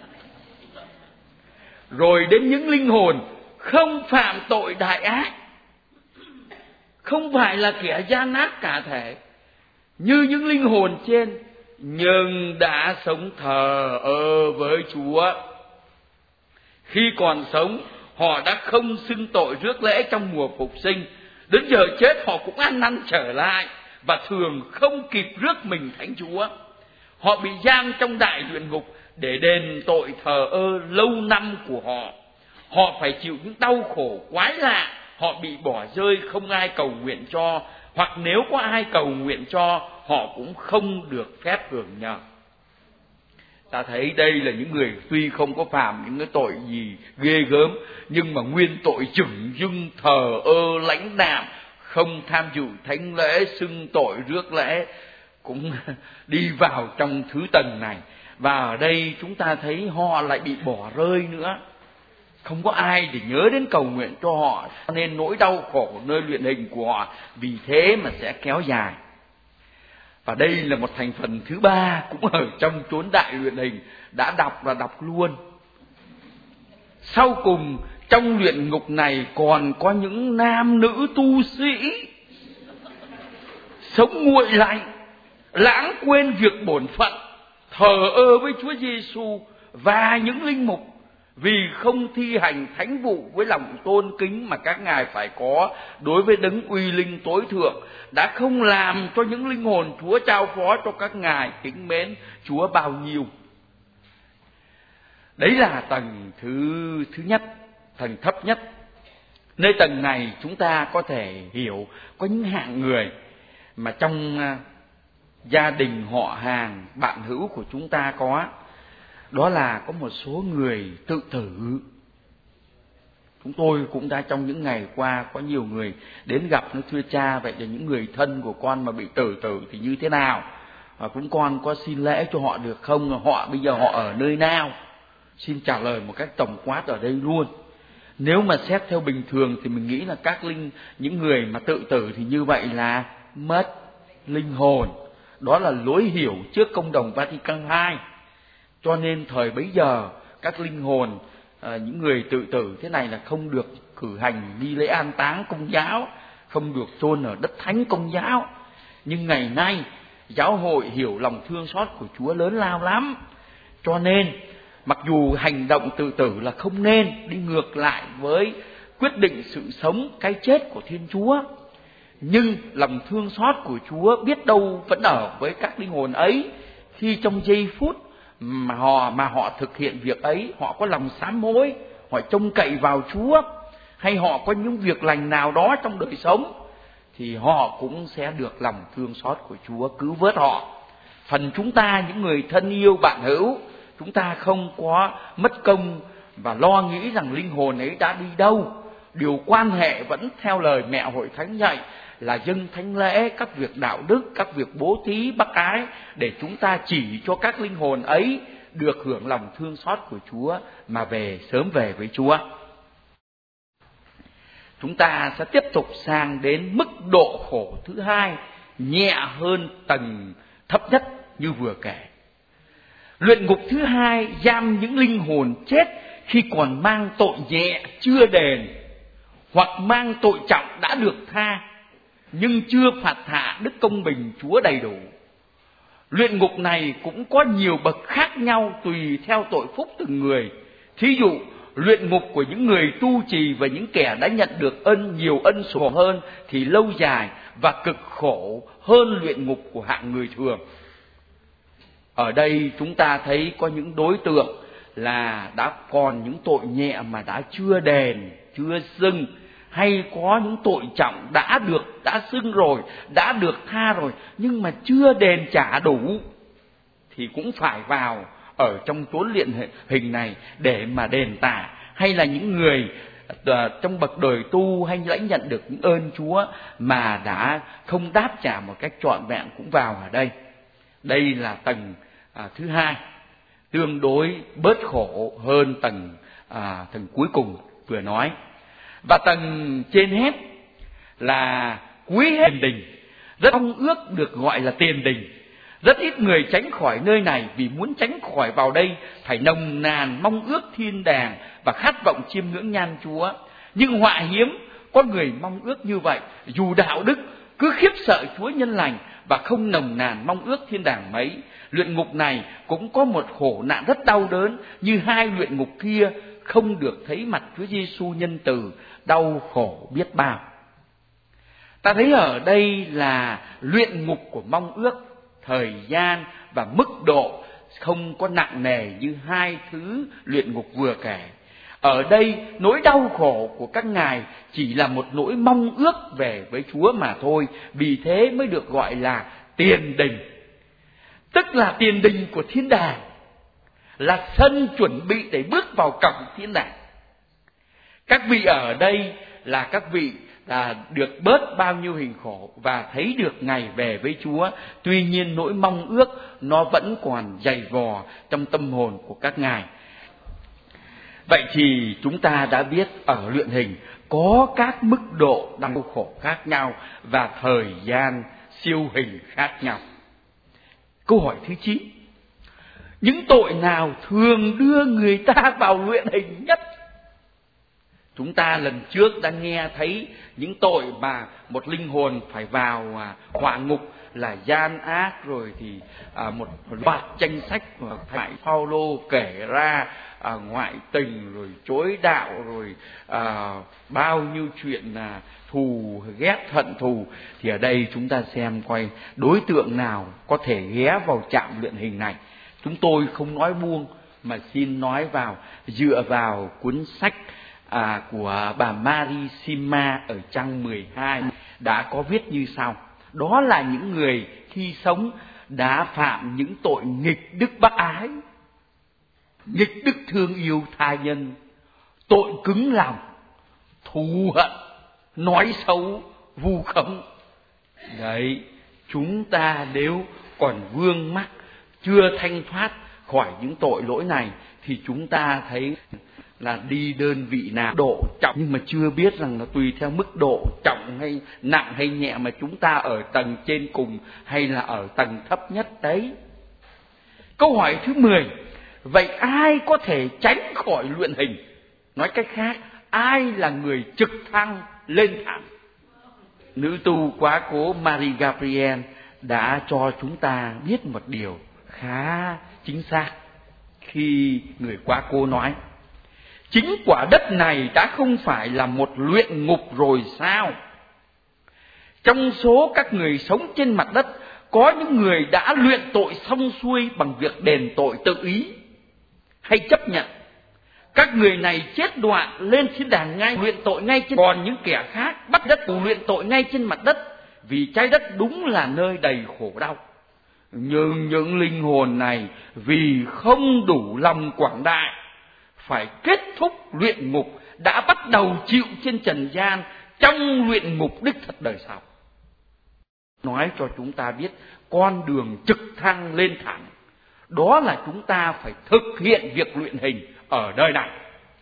Rồi đến những linh hồn không phạm tội đại ác, không phải là kẻ gian ác cả thể như những linh hồn trên, nhưng đã sống thờ ơ với Chúa. Khi còn sống, họ đã không xưng tội rước lễ trong mùa phục sinh. Đến giờ chết họ cũng ăn năn trở lại, và thường không kịp rước mình thánh Chúa. Họ bị giam trong đại luyện ngục để đền tội thờ ơ lâu năm của họ. Họ phải chịu những đau khổ quái lạ. Họ bị bỏ rơi, không ai cầu nguyện cho, hoặc nếu có ai cầu nguyện cho, họ cũng không được phép hưởng nhờ. Ta thấy đây là những người tuy không có phạm những cái tội gì ghê gớm, nhưng mà nguyên tội chửng dưng thờ ơ lãnh đạm, không tham dự thánh lễ, xưng tội rước lễ, cũng đi vào trong thứ tầng này. Và ở đây chúng ta thấy họ lại bị bỏ rơi nữa, không có ai để nhớ đến cầu nguyện cho họ, nên nỗi đau khổ nơi luyện hình của họ vì thế mà sẽ kéo dài. Và đây là một thành phần thứ ba cũng ở trong chốn đại luyện hình, đã đọc và đọc luôn. Sau cùng trong luyện ngục này còn có những nam nữ tu sĩ sống nguội lạnh, lãng quên việc bổn phận, thờ ơ với Chúa Giêsu, và những linh mục vì không thi hành thánh vụ với lòng tôn kính mà các ngài phải có đối với đấng uy linh tối thượng, đã không làm cho những linh hồn Chúa trao phó cho các ngài kính mến Chúa bao nhiêu. Đấy là tầng thứ nhất, tầng thấp nhất. Nơi tầng này chúng ta có thể hiểu có những hạng người mà trong gia đình, họ hàng, bạn hữu của chúng ta có. Đó là có một số người tự tử. Chúng tôi cũng đã trong những ngày qua có nhiều người đến gặp, nó thưa cha, vậy là những người thân của con mà bị tự tử thì như thế nào? Và cũng con có xin lễ cho họ được không? Họ bây giờ họ ở nơi nào? Xin trả lời một cách tổng quát ở đây luôn. Nếu mà xét theo bình thường thì mình nghĩ là những người mà tự tử thì như vậy là mất linh hồn. Đó là lối hiểu trước Công đồng Vatican II. Cho nên thời bấy giờ các linh hồn, những người tự tử thế này là không được cử hành đi lễ an táng Công giáo, không được chôn ở đất thánh Công giáo. Nhưng ngày nay giáo hội hiểu lòng thương xót của Chúa lớn lao lắm, cho nên mặc dù hành động tự tử là không nên, đi ngược lại với quyết định sự sống cái chết của Thiên Chúa, nhưng lòng thương xót của Chúa biết đâu vẫn ở với các linh hồn ấy. Khi trong giây phút mà họ thực hiện việc ấy, họ có lòng sám hối, họ trông cậy vào Chúa, hay họ có những việc lành nào đó trong đời sống, thì họ cũng sẽ được lòng thương xót của Chúa cứu vớt họ. Phần chúng ta, những người thân yêu bạn hữu, chúng ta không có mất công và lo nghĩ rằng linh hồn ấy đã đi đâu. Điều quan hệ vẫn theo lời mẹ Hội Thánh dạy là dâng thánh lễ, các việc đạo đức, các việc bố thí bác ái, để chúng ta chỉ cho các linh hồn ấy được hưởng lòng thương xót của Chúa mà sớm về với Chúa. Chúng ta sẽ tiếp tục sang đến mức độ khổ thứ hai, nhẹ hơn tầng thấp nhất như vừa kể. Luyện ngục thứ hai giam những linh hồn chết khi còn mang tội nhẹ chưa đền, hoặc mang tội trọng đã được tha nhưng chưa phạt hạ đức công bình Chúa đầy đủ. Luyện ngục này cũng có nhiều bậc khác nhau tùy theo tội phúc từng người. Thí dụ, luyện ngục của những người tu trì và những kẻ đã nhận được nhiều ân sủng hơn thì lâu dài và cực khổ hơn luyện ngục của hạng người thường. Ở đây chúng ta thấy có những đối tượng là đã còn những tội nhẹ mà đã chưa đền, chưa xưng, hay có những tội trọng đã xưng rồi, đã được tha rồi, nhưng mà chưa đền trả đủ, thì cũng phải vào ở trong chốn luyện hình này để mà đền tả. Hay là những người trong bậc đời tu hay lãnh nhận được những ơn Chúa mà đã không đáp trả một cách trọn vẹn cũng vào ở đây. Đây là tầng thứ hai, tương đối bớt khổ hơn tầng cuối cùng vừa nói. Và tầng trên hết là quý hết tiền đình, rất mong ước được gọi là tiền đình. Rất ít người tránh khỏi nơi này, vì muốn tránh khỏi vào đây phải nồng nàn mong ước thiên đàng và khát vọng chiêm ngưỡng nhan Chúa. Nhưng họa hiếm có người mong ước như vậy, dù đạo đức, cứ khiếp sợ Chúa nhân lành và không nồng nàn mong ước thiên đàng mấy. Luyện ngục này cũng có một khổ nạn rất đau đớn, như hai luyện ngục kia không được thấy mặt Chúa Giêsu nhân từ, đau khổ biết bao. Ta thấy ở đây là luyện ngục của mong ước, thời gian và mức độ không có nặng nề như hai thứ luyện ngục vừa kể. Ở đây nỗi đau khổ của các ngài chỉ là một nỗi mong ước về với Chúa mà thôi, vì thế mới được gọi là tiền đình. Tức là tiền đình của thiên đàng, là sân chuẩn bị để bước vào cổng thiên đàng. Các vị ở đây là các vị được bớt bao nhiêu hình khổ và thấy được ngày về với Chúa. Tuy nhiên nỗi mong ước nó vẫn còn dày vò trong tâm hồn của các ngài. Vậy thì chúng ta đã biết ở luyện hình có các mức độ đau khổ khác nhau và thời gian siêu hình khác nhau. Câu hỏi thứ 9: những tội nào thường đưa người ta vào luyện hình nhất? Chúng ta lần trước đã nghe thấy những tội mà một linh hồn phải vào hỏa ngục là gian ác, rồi thì một loạt danh sách mà phải Phaolô kể ra, ngoại tình, rồi chối đạo, rồi bao nhiêu chuyện thù ghét hận thù. Thì ở đây chúng ta xem coi đối tượng nào có thể ghé vào trạm luyện hình này. Chúng tôi không nói buông mà xin nói dựa vào cuốn sách của bà Marissima ở trang 12 đã có viết như sau. Đó là những người khi sống đã phạm những tội nghịch đức bác ái, nghịch đức thương yêu tha nhân, tội cứng lòng, thù hận, nói xấu, vu khống. Đấy, chúng ta nếu còn vương mắc, chưa thanh thoát khỏi những tội lỗi này thì chúng ta thấy là đi đơn vị nào độ trọng, nhưng mà chưa biết rằng là tùy theo mức độ trọng hay nặng hay nhẹ mà chúng ta ở tầng trên cùng hay là ở tầng thấp nhất đấy. Câu hỏi thứ 10: vậy ai có thể tránh khỏi luyện hình? Nói cách khác, ai là người trực thăng lên thẳng? Nữ tu quá cố Marie Gabriel đã cho chúng ta biết một điều khá chính xác khi người quá cố nói: chính quả đất này đã không phải là một luyện ngục rồi sao? Trong số các người sống trên mặt đất, có những người đã luyện tội xong xuôi bằng việc đền tội tự ý hay chấp nhận. Các người này chết đoạn lên thiên đàng ngay, luyện tội ngay trên. Còn những kẻ khác bắt đất luyện tội ngay trên mặt đất, vì trái đất đúng là nơi đầy khổ đau. Nhưng những linh hồn này vì không đủ lòng quảng đại, phải kết thúc luyện ngục đã bắt đầu chịu trên trần gian trong luyện ngục đích thực đời sau. Nói cho chúng ta biết con đường trực thăng lên thẳng, đó là chúng ta phải thực hiện việc luyện hình ở đời này.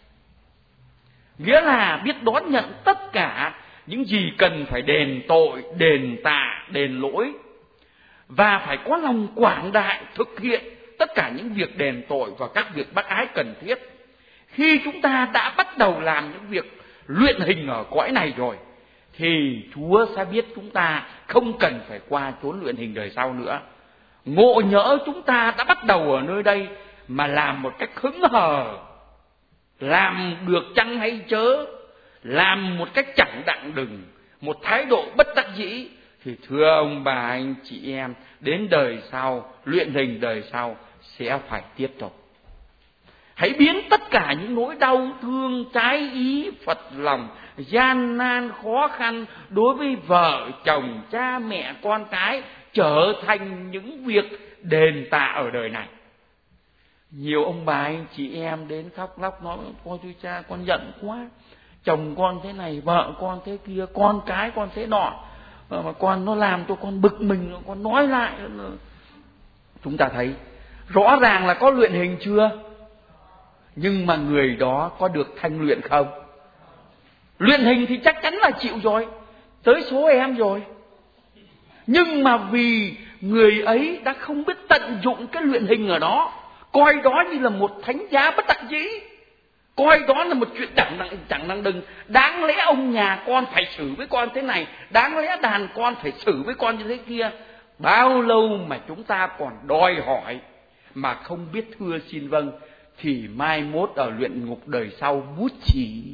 Nghĩa là biết đón nhận tất cả những gì cần phải đền tội, đền tạ, đền lỗi, và phải có lòng quảng đại thực hiện tất cả những việc đền tội và các việc bác ái cần thiết. Khi chúng ta đã bắt đầu làm những việc luyện hình ở cõi này rồi, thì Chúa sẽ biết chúng ta không cần phải qua chốn luyện hình đời sau nữa. Ngộ nhỡ chúng ta đã bắt đầu ở nơi đây mà làm một cách hững hờ, làm được chăng hay chớ, làm một cách chẳng đặng đừng, một thái độ bất đắc dĩ, thì thưa ông bà anh chị em, đến đời sau, luyện hình đời sau sẽ phải tiếp tục. Hãy biến tất cả những nỗi đau thương, trái ý, phật lòng, gian nan, khó khăn đối với vợ, chồng, cha mẹ, con cái trở thành những việc đền tạ ở đời này. Nhiều ông bà anh chị em đến khóc lóc nói: "Con thưa cha, con giận quá, chồng con thế này, vợ con thế kia, con cái con thế nọ, mà con nó làm cho con bực mình, con nói lại." Chúng ta thấy rõ ràng là có luyện hình chưa? Nhưng mà người đó có được thanh luyện không? Luyện hình thì chắc chắn là chịu rồi, tới số em rồi. Nhưng mà vì người ấy đã không biết tận dụng cái luyện hình ở đó, coi đó như là một thánh giá bất đắc dĩ, coi đó là một chuyện chẳng năng đừng. Đáng lẽ ông nhà con phải xử với con thế này, đáng lẽ đàn con phải xử với con như thế kia. Bao lâu mà chúng ta còn đòi hỏi mà không biết thưa xin vâng, thì mai mốt ở luyện ngục đời sau bút chỉ.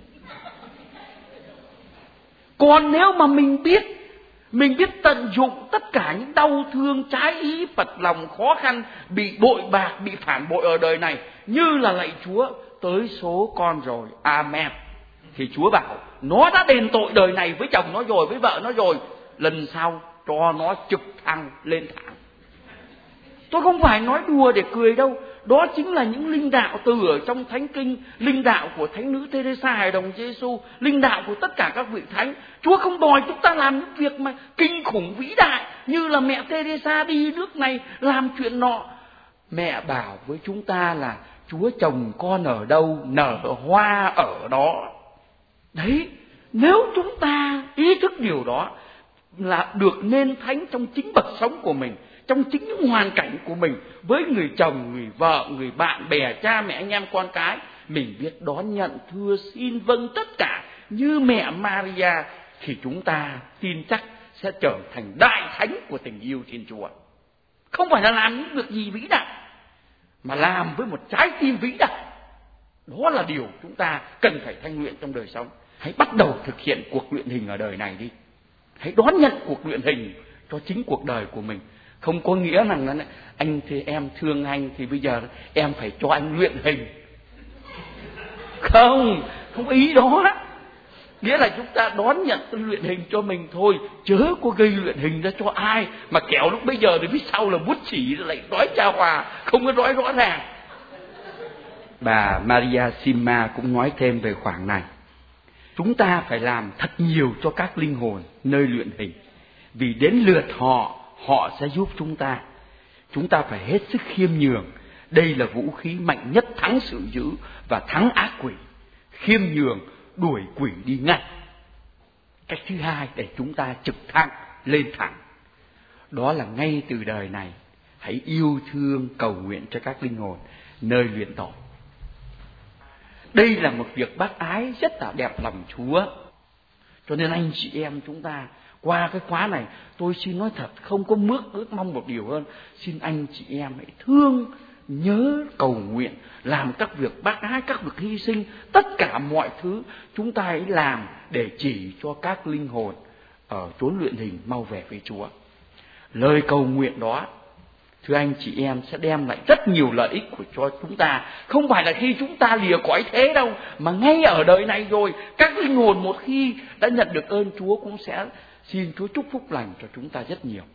Còn nếu mà mình biết tận dụng tất cả những đau thương, trái ý, phật lòng, khó khăn, bị bội bạc, bị phản bội ở đời này, như là lạy Chúa, tới số con rồi, amen, thì Chúa bảo nó đã đền tội đời này với chồng nó rồi, với vợ nó rồi, lần sau cho nó trực thăng lên thẳng. Tôi không phải nói đùa để cười đâu. Đó chính là những linh đạo từ ở trong Thánh Kinh, linh đạo của Thánh nữ Teresa hài đồng Giêsu, linh đạo của tất cả các vị thánh. Chúa không đòi chúng ta làm những việc mà kinh khủng vĩ đại như là mẹ Teresa đi nước này làm chuyện nọ. Mẹ bảo với chúng ta là Chúa chồng con ở đâu, nở hoa ở đó. Đấy, nếu chúng ta ý thức điều đó là được nên thánh trong chính bậc sống của mình, trong chính những hoàn cảnh của mình, với người chồng, người vợ, người bạn bè, cha mẹ, anh em, con cái, mình biết đón nhận, thưa xin vâng tất cả như mẹ Maria, thì chúng ta tin chắc sẽ trở thành đại thánh của tình yêu Thiên Chúa. Không phải là làm những việc gì vĩ đại, mà làm với một trái tim vĩ đại. Đó là điều chúng ta cần phải thanh luyện trong đời sống. Hãy bắt đầu thực hiện cuộc luyện hình ở đời này đi. Hãy đón nhận cuộc luyện hình cho chính cuộc đời của mình. Không có nghĩa rằng là anh thì em thương anh thì bây giờ em phải cho anh luyện hình. Không ý đó. Nghĩa là chúng ta đón nhận luyện hình cho mình thôi, chớ có gây luyện hình ra cho ai, mà kẻo lúc bây giờ thì phía sau là bút chỉ lại nói cha hòa, không có nói rõ ràng. Bà Maria Sima cũng nói thêm về khoảng này. Chúng ta phải làm thật nhiều cho các linh hồn nơi luyện hình, vì đến lượt họ sẽ giúp chúng ta. Chúng ta phải hết sức khiêm nhường. Đây là vũ khí mạnh nhất thắng sự dữ và thắng ác quỷ. Khiêm nhường đuổi quỷ đi ngay. Cách thứ hai để chúng ta trực thăng lên thẳng, đó là ngay từ đời này hãy yêu thương cầu nguyện cho các linh hồn nơi luyện tội. Đây là một việc bác ái rất là đẹp lòng Chúa. Cho nên anh chị em chúng ta qua cái khóa này, tôi xin nói thật, không có ước mong một điều hơn. Xin anh chị em hãy thương, nhớ, cầu nguyện, làm các việc bác ái, các việc hy sinh, tất cả mọi thứ chúng ta hãy làm để chỉ cho các linh hồn ở chốn luyện hình mau về với Chúa. Lời cầu nguyện đó, thưa anh chị em, sẽ đem lại rất nhiều lợi ích cho chúng ta. Không phải là khi chúng ta lìa cõi thế đâu, mà ngay ở đời này rồi, các linh hồn một khi đã nhận được ơn Chúa cũng Xin Chúa chúc phúc lành cho chúng ta rất nhiều.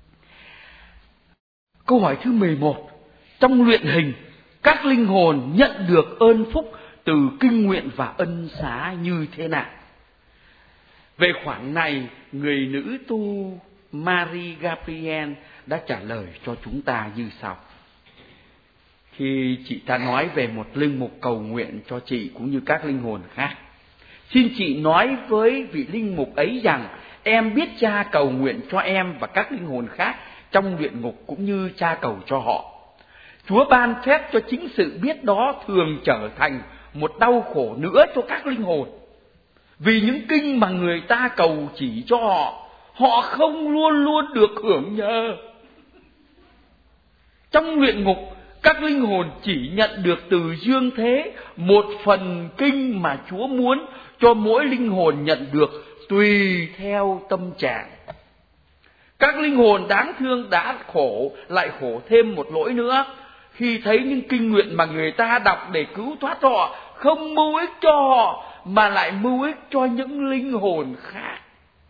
Câu hỏi thứ 11. Trong luyện hình, các linh hồn nhận được ơn phúc từ kinh nguyện và ân xá như thế nào? Về khoản này, người nữ tu Marie Gabriel đã trả lời cho chúng ta như sau. Khi chị ta nói về một linh mục cầu nguyện cho chị cũng như các linh hồn khác, xin chị nói với vị linh mục ấy rằng em biết cha cầu nguyện cho em và các linh hồn khác trong luyện ngục cũng như cha cầu cho họ. Chúa ban phép cho chính sự biết đó thường trở thành một đau khổ nữa cho các linh hồn. Vì những kinh mà người ta cầu chỉ cho họ, họ không luôn luôn được hưởng nhờ. Trong luyện ngục, các linh hồn chỉ nhận được từ dương thế một phần kinh mà Chúa muốn cho mỗi linh hồn nhận được tùy theo tâm trạng. Các linh hồn đáng thương đã khổ lại khổ thêm một lỗi nữa, khi thấy những kinh nguyện mà người ta đọc để cứu thoát họ không mưu ích cho họ mà lại mưu ích cho những linh hồn khác.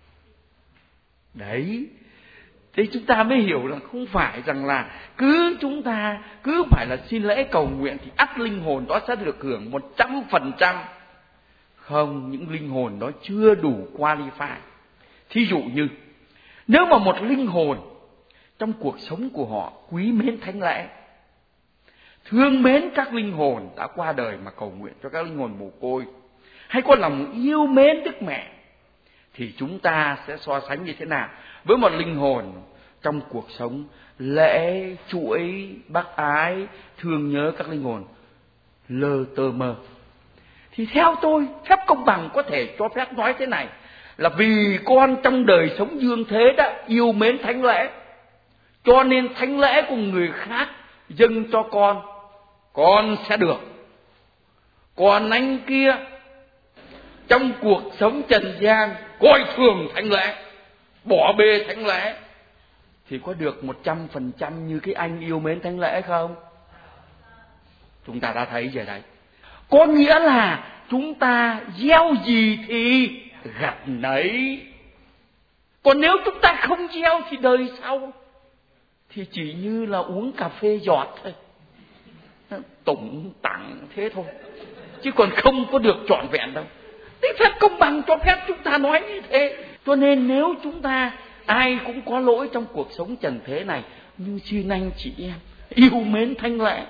Đấy, thế chúng ta mới hiểu là không phải rằng là chúng ta cứ phải là xin lễ cầu nguyện thì ắt linh hồn đó sẽ được hưởng 100%. Không, những linh hồn đó chưa đủ qualify. Thí dụ như nếu mà một linh hồn trong cuộc sống của họ quý mến thánh lễ, thương mến các linh hồn đã qua đời mà cầu nguyện cho các linh hồn mồ côi, hay có lòng yêu mến Đức Mẹ, thì chúng ta sẽ so sánh như thế nào với một linh hồn trong cuộc sống lễ chuỗi bác ái thương nhớ các linh hồn lơ tơ mơ? Thì theo tôi, phép công bằng có thể cho phép nói thế này, là vì con trong đời sống dương thế đã yêu mến thánh lễ, cho nên thánh lễ của người khác dâng cho con sẽ được. Còn anh kia trong cuộc sống trần gian coi thường thánh lễ, bỏ bê thánh lễ, thì có được 100% như cái anh yêu mến thánh lễ không? Chúng ta đã thấy rồi đấy. Có nghĩa là chúng ta gieo gì thì gặt nấy. Còn nếu chúng ta không gieo thì đời sau thì chỉ như là uống cà phê giọt thôi, tủng tẳng thế thôi, chứ còn không có được trọn vẹn đâu. Thế phép công bằng cho phép chúng ta nói như thế. Cho nên nếu chúng ta ai cũng có lỗi trong cuộc sống trần thế này, nhưng xin anh chị em yêu mến thánh lễ.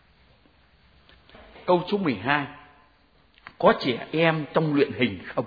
Câu số 12. Có trẻ em trong luyện hình không?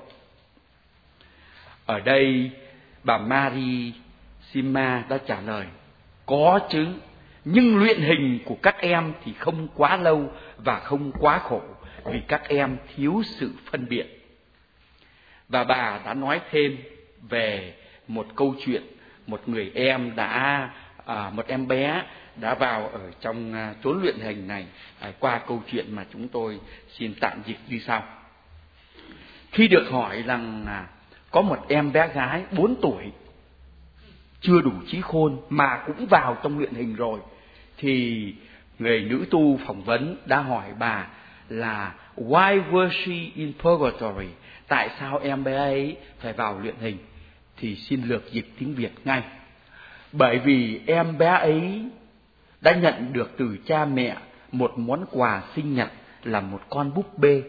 Ở đây bà Marie Sima đã trả lời, có chứ, nhưng luyện hình của các em thì không quá lâu và không quá khổ, vì các em thiếu sự phân biệt. Và bà đã nói thêm về một câu chuyện, một người em một em bé đã vào ở trong chốn luyện hình này, qua câu chuyện mà chúng tôi xin tạm dịch như sau. Khi được hỏi rằng có một em bé gái 4 tuổi chưa đủ trí khôn mà cũng vào trong luyện hình rồi, thì người nữ tu phỏng vấn đã hỏi bà là why was she in purgatory? Tại sao em bé ấy phải vào luyện hình? Thì xin lược dịch tiếng Việt ngay. Bởi vì em bé ấy đã nhận được từ cha mẹ một món quà sinh nhật là một con búp bê.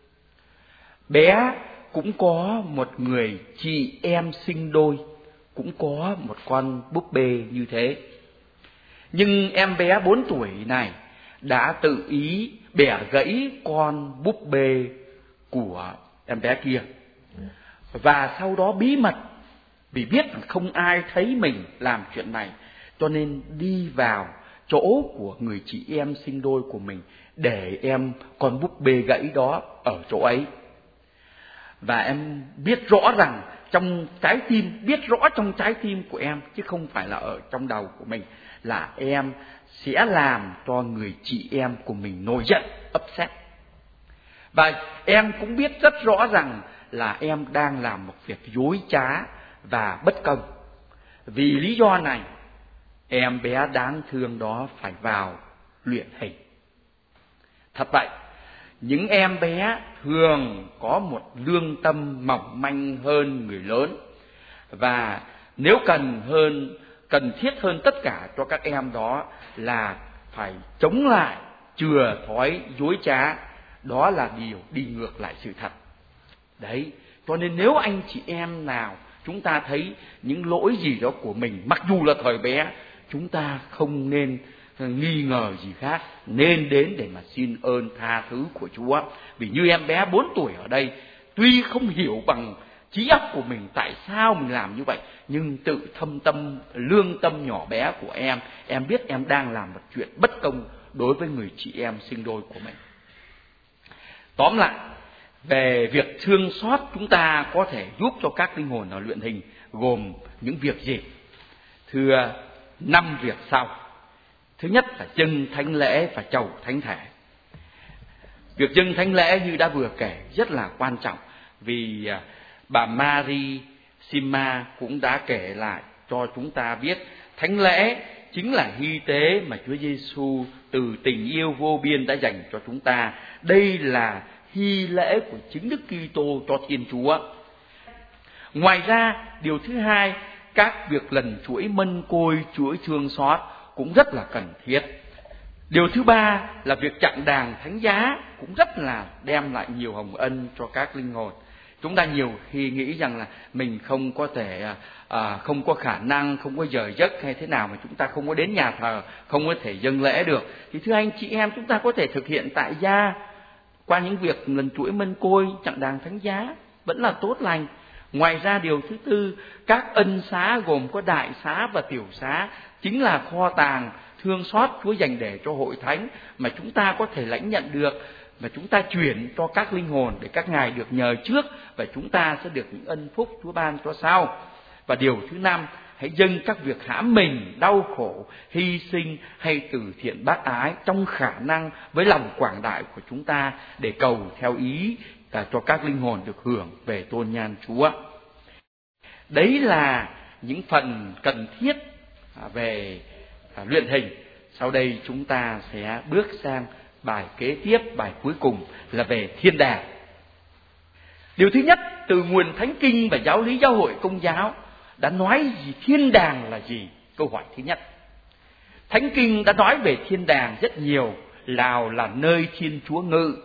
Bé cũng có một người chị em sinh đôi, cũng có một con búp bê như thế. Nhưng em bé 4 tuổi này đã tự ý bẻ gãy con búp bê của em bé kia. Và sau đó bí mật, vì biết không ai thấy mình làm chuyện này, cho nên đi vào chỗ của người chị em sinh đôi của mình để con búp bê gãy đó ở chỗ ấy. Và em biết rõ rằng trong trái tim, biết rõ trong trái tim của em, chứ không phải là ở trong đầu của mình, là em sẽ làm cho người chị em của mình nổi giận, upset. Và em cũng biết rất rõ rằng là em đang làm một việc dối trá và bất công. Vì lý do này, em bé đáng thương đó phải vào luyện hình. Thật vậy, những em bé thường có một lương tâm mỏng manh hơn người lớn, Và nếu cần thiết hơn tất cả cho các em đó là phải chống lại chừa thói dối trá. Đó là điều đi ngược lại sự thật. Đấy, cho nên nếu anh chị em nào chúng ta thấy những lỗi gì đó của mình, mặc dù là thời bé, chúng ta không nên nghi ngờ gì khác, nên đến để mà xin ơn tha thứ của Chúa. Vì như em bé 4 tuổi ở đây, tuy không hiểu bằng trí óc của mình tại sao mình làm như vậy, nhưng tự thâm tâm, lương tâm nhỏ bé của em biết em đang làm một chuyện bất công đối với người chị em sinh đôi của mình. Tóm lại, về việc thương xót chúng ta có thể giúp cho các linh hồn ở luyện hình gồm những việc gì? Thưa, 5 việc sau. Thứ nhất là dâng thánh lễ và chầu thánh thể. Việc dâng thánh lễ như đã vừa kể rất là quan trọng, vì bà Mary Sima cũng đã kể lại cho chúng ta biết thánh lễ chính là hy tế mà Chúa Giêsu từ tình yêu vô biên đã dành cho chúng ta. Đây là hy lễ của chính Đức Kitô cho Thiên Chúa. Ngoài ra, điều thứ hai, các việc lần chuỗi mân côi, chuỗi thương xót cũng rất là cần thiết. Điều thứ ba là việc chặng đàng thánh giá cũng rất là đem lại nhiều hồng ân cho các linh hồn. Chúng ta nhiều khi nghĩ rằng là mình không có thể, không có khả năng, không có giờ giấc hay thế nào mà chúng ta không có đến nhà thờ, không có thể dâng lễ được. Thì thưa anh chị em, chúng ta có thể thực hiện tại gia qua những việc lần chuỗi mân côi, chặng đàng thánh giá vẫn là tốt lành. Ngoài ra, điều thứ tư, các ân xá gồm có đại xá và tiểu xá chính là kho tàng thương xót Chúa dành để cho hội thánh mà chúng ta có thể lãnh nhận được, và chúng ta chuyển cho các linh hồn để các ngài được nhờ trước, và chúng ta sẽ được những ân phúc Chúa ban cho sau. Và điều thứ năm, hãy dâng các việc hãm mình, đau khổ, hy sinh hay từ thiện bác ái trong khả năng với lòng quảng đại của chúng ta để cầu theo ý cho các linh hồn được hưởng về tôn nhan Chúa. Đấy là những phần cần thiết về luyện hình. Sau đây chúng ta sẽ bước sang bài kế tiếp, bài cuối cùng là về thiên đàng. Điều thứ nhất, từ nguồn Thánh Kinh và giáo lý giáo hội Công giáo đã nói gì thiên đàng là gì? Câu hỏi thứ nhất. Thánh Kinh đã nói về thiên đàng rất nhiều, nào là nơi Thiên Chúa ngự,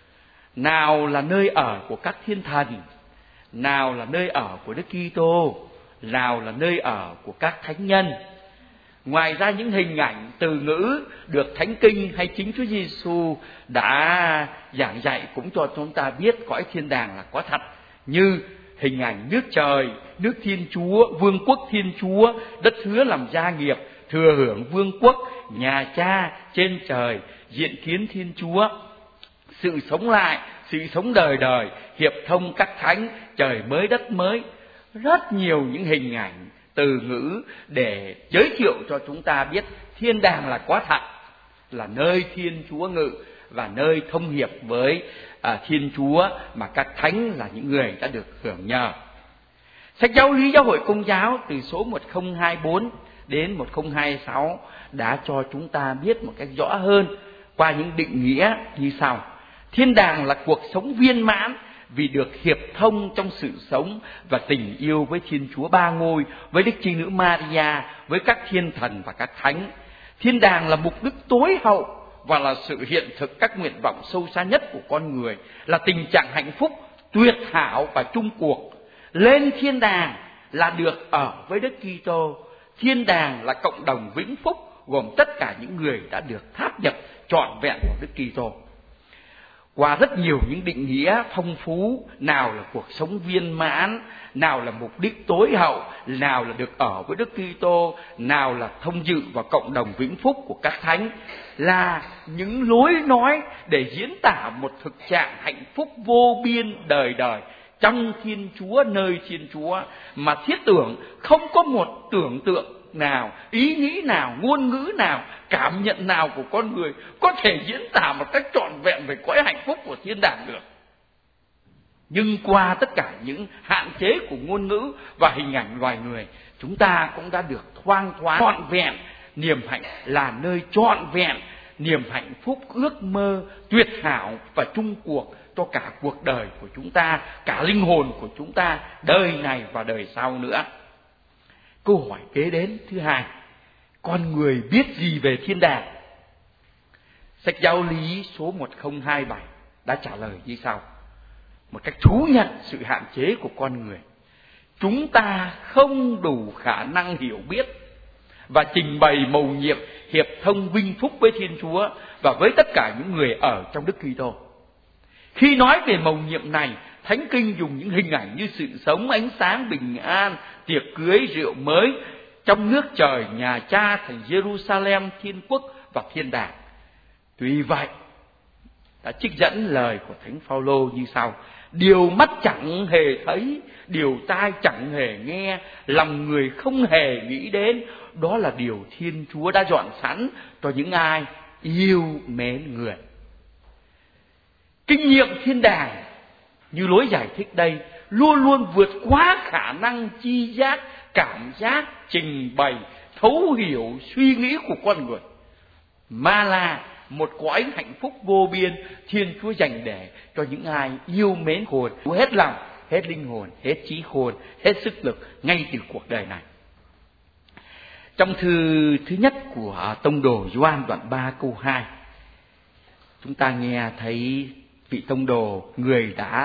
nào là nơi ở của các thiên thần, nào là nơi ở của Đức Kitô, nào là nơi ở của các thánh nhân. Ngoài ra, những hình ảnh từ ngữ được Thánh Kinh hay chính Chúa Giêsu đã giảng dạy cũng cho chúng ta biết cõi thiên đàng là có thật, như hình ảnh nước trời, nước Thiên Chúa, vương quốc Thiên Chúa, đất hứa làm gia nghiệp, thừa hưởng vương quốc, nhà Cha trên trời, diện kiến Thiên Chúa, sự sống lại, sự sống đời đời, hiệp thông các thánh, trời mới đất mới. Rất nhiều những hình ảnh từ ngữ để giới thiệu cho chúng ta biết thiên đàng là có thật, là nơi Thiên Chúa ngự và nơi thông hiệp với Thiên Chúa mà các thánh là những người đã được hưởng nhờ. Sách giáo lý giáo hội Công giáo từ số 1024 đến 1026 đã cho chúng ta biết một cách rõ hơn qua những định nghĩa như sau. Thiên đàng là cuộc sống viên mãn vì được hiệp thông trong sự sống và tình yêu với Thiên Chúa Ba Ngôi, với Đức Trinh Nữ Maria, với các thiên thần và các thánh. Thiên đàng là mục đích tối hậu và là sự hiện thực các nguyện vọng sâu xa nhất của con người, là tình trạng hạnh phúc tuyệt hảo và chung cuộc. Lên thiên đàng là được ở với Đức Kitô. Thiên đàng là cộng đồng vĩnh phúc gồm tất cả những người đã được tháp nhập trọn vẹn của Đức Kitô. Qua rất nhiều những định nghĩa phong phú, nào là cuộc sống viên mãn, nào là mục đích tối hậu, nào là được ở với Đức Kitô, nào là thông dự vào cộng đồng vĩnh phúc của các thánh, là những lối nói để diễn tả một thực trạng hạnh phúc vô biên đời đời trong Thiên Chúa, nơi Thiên Chúa, mà thiết tưởng không có một tưởng tượng nào, ý nghĩ nào, ngôn ngữ nào, cảm nhận nào của con người có thể diễn tả một cách trọn vẹn về cõi hạnh phúc của thiên đàng được. Nhưng qua tất cả những hạn chế của ngôn ngữ và hình ảnh loài người, chúng ta cũng đã được thoang thoáng trọn vẹn niềm hạnh, là nơi trọn vẹn niềm hạnh phúc ước mơ tuyệt hảo và chung cuộc cho cả cuộc đời của chúng ta, cả linh hồn của chúng ta, đời này và đời sau nữa. Câu hỏi kế đến thứ hai, con người biết gì về thiên đàng? Sách Giáo lý số 1027 đã trả lời như sau, một cách thú nhận sự hạn chế của con người. Chúng ta không đủ khả năng hiểu biết và trình bày mầu nhiệm hiệp thông vinh phúc với Thiên Chúa và với tất cả những người ở trong Đức Kitô. Khi nói về mầu nhiệm này, Thánh Kinh dùng những hình ảnh như sự sống, ánh sáng, bình an, tiệc cưới, rượu mới trong nước trời, nhà Cha, thành Jerusalem, thiên quốc và thiên đàng. Tuy vậy, đã trích dẫn lời của Thánh Phaolô như sau: điều mắt chẳng hề thấy, điều tai chẳng hề nghe, lòng người không hề nghĩ đến, đó là điều Thiên Chúa đã dọn sẵn cho những ai yêu mến người. Kinh nghiệm thiên đàng như lối giải thích đây luôn luôn vượt quá khả năng chi giác, cảm giác, trình bày, thấu hiểu, suy nghĩ của con người, mà là một cõi hạnh phúc vô biên Thiên Chúa dành để cho những ai yêu mến hồn, hết lòng, hết linh hồn, hết trí khôn, hết sức lực ngay từ cuộc đời này. Trong thư thứ nhất của tông đồ Gioan đoạn 3 câu 2, chúng ta nghe thấy vị tông đồ, người đã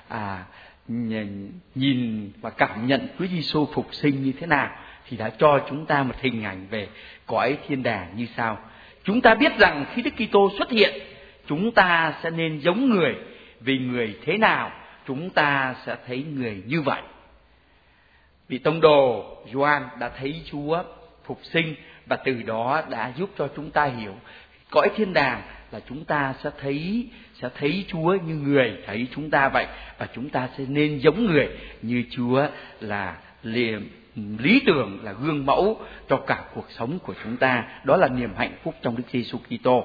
nhìn và cảm nhận Chúa Giêsu phục sinh như thế nào, thì đã cho chúng ta một hình ảnh về cõi thiên đàng như sau. Chúng ta biết rằng khi Đức Kitô xuất hiện, chúng ta sẽ nên giống người, vì người thế nào chúng ta sẽ thấy người như vậy. Vị tông đồ Gioan đã thấy Chúa phục sinh và từ đó đã giúp cho chúng ta hiểu cõi thiên đàng là chúng ta sẽ thấy Chúa như người thấy chúng ta vậy, và chúng ta sẽ nên giống người như Chúa là lý tưởng, là gương mẫu cho cả cuộc sống của chúng ta. Đó là niềm hạnh phúc trong Đức Giêsu Kitô.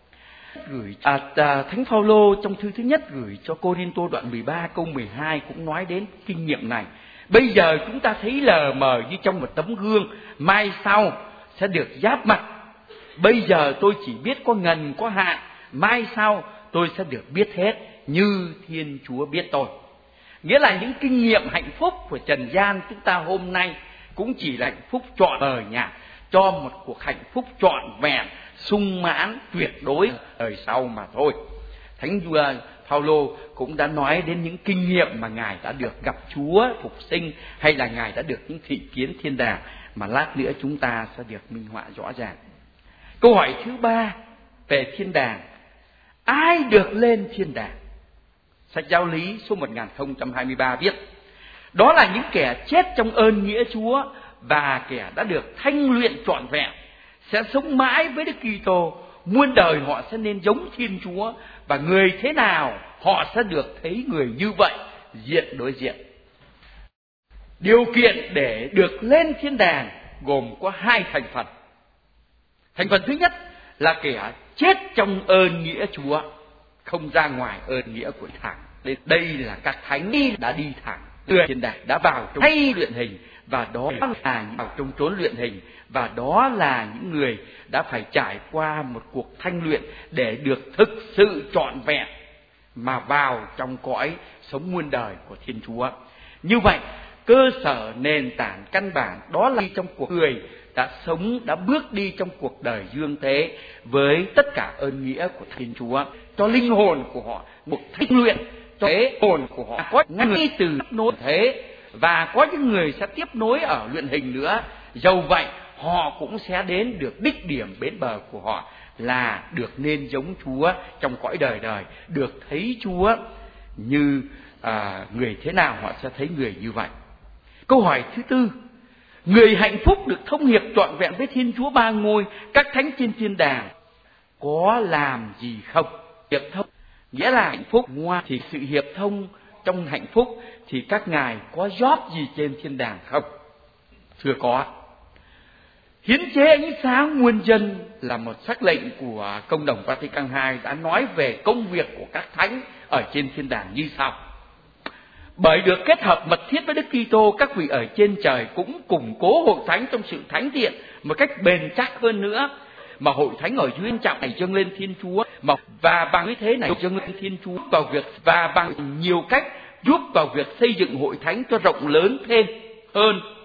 Thánh Phaolô trong thư thứ nhất gửi cho Cô-rinh-tô đoạn 13 câu 12 cũng nói đến kinh nghiệm này. Bây giờ chúng ta thấy lờ mờ như trong một tấm gương, mai sau sẽ được giáp mặt. Bây giờ tôi chỉ biết có ngần có hạn, mai sau tôi sẽ được biết hết như Thiên Chúa biết tôi. Nghĩa là những kinh nghiệm hạnh phúc của trần gian chúng ta hôm nay cũng chỉ là hạnh phúc trọn đời nhạc cho một cuộc hạnh phúc trọn vẹn, sung mãn, tuyệt đối đời sau mà thôi. Thánh Phaolô cũng đã nói đến những kinh nghiệm mà Ngài đã được gặp Chúa phục sinh, hay là Ngài đã được những thị kiến thiên đàng mà lát nữa chúng ta sẽ được minh họa rõ ràng. Câu hỏi thứ ba về thiên đàng: ai được lên thiên đàng? Sách Giáo lý số 1023 viết: đó là những kẻ chết trong ơn nghĩa Chúa và kẻ đã được thanh luyện trọn vẹn, sẽ sống mãi với Đức Kitô. Muôn đời họ sẽ nên giống Thiên Chúa, và người thế nào họ sẽ được thấy người như vậy diện đối diện. Điều kiện để được lên thiên đàng gồm có hai thành phần. Thành phần thứ nhất là kẻ chết trong ơn nghĩa Chúa, không ra ngoài ơn nghĩa của thẳng. Đây là các thánh đã đi thẳng từ thiên đàng, đã vào trong hay luyện hình, và đó là vào trong chốn luyện hình, và đó là những người đã phải trải qua một cuộc thanh luyện để được thực sự trọn vẹn mà vào trong cõi sống muôn đời của Thiên Chúa. Như vậy, cơ sở nền tảng căn bản đó là trong cuộc người đã sống, đã bước đi trong cuộc đời dương thế với tất cả ơn nghĩa của Thiên Chúa, cho linh hồn của họ một thanh luyện, cho thế hồn của họ có ngay từ nối thế, và có những người sẽ tiếp nối ở luyện hình nữa. Dầu vậy, họ cũng sẽ đến được đích điểm bến bờ của họ là được nên giống Chúa trong cõi đời đời, được thấy Chúa như người thế nào họ sẽ thấy người như vậy. Câu hỏi thứ tư: người hạnh phúc được thông hiệp trọn vẹn với Thiên Chúa ba ngôi, các thánh trên thiên đàng có làm gì không? Hiệp thông nghĩa là hạnh phúc. Ngoài thì sự hiệp thông trong hạnh phúc thì các ngài có job gì trên thiên đàng không? Thưa có. Hiến chế ánh sáng muôn dân là một sắc lệnh của Công đồng Vatican II đã nói về công việc của các thánh ở trên thiên đàng như sau: bởi được kết hợp mật thiết với Đức Kitô, các vị ở trên trời cũng củng cố hội thánh trong sự thánh thiện một cách bền chắc hơn nữa, mà hội thánh ở dưới trọng này dâng lên Thiên Chúa, và bằng thế này dâng lên Thiên Chúa vào việc, và bằng nhiều cách giúp vào việc xây dựng hội thánh cho rộng lớn thêm hơn.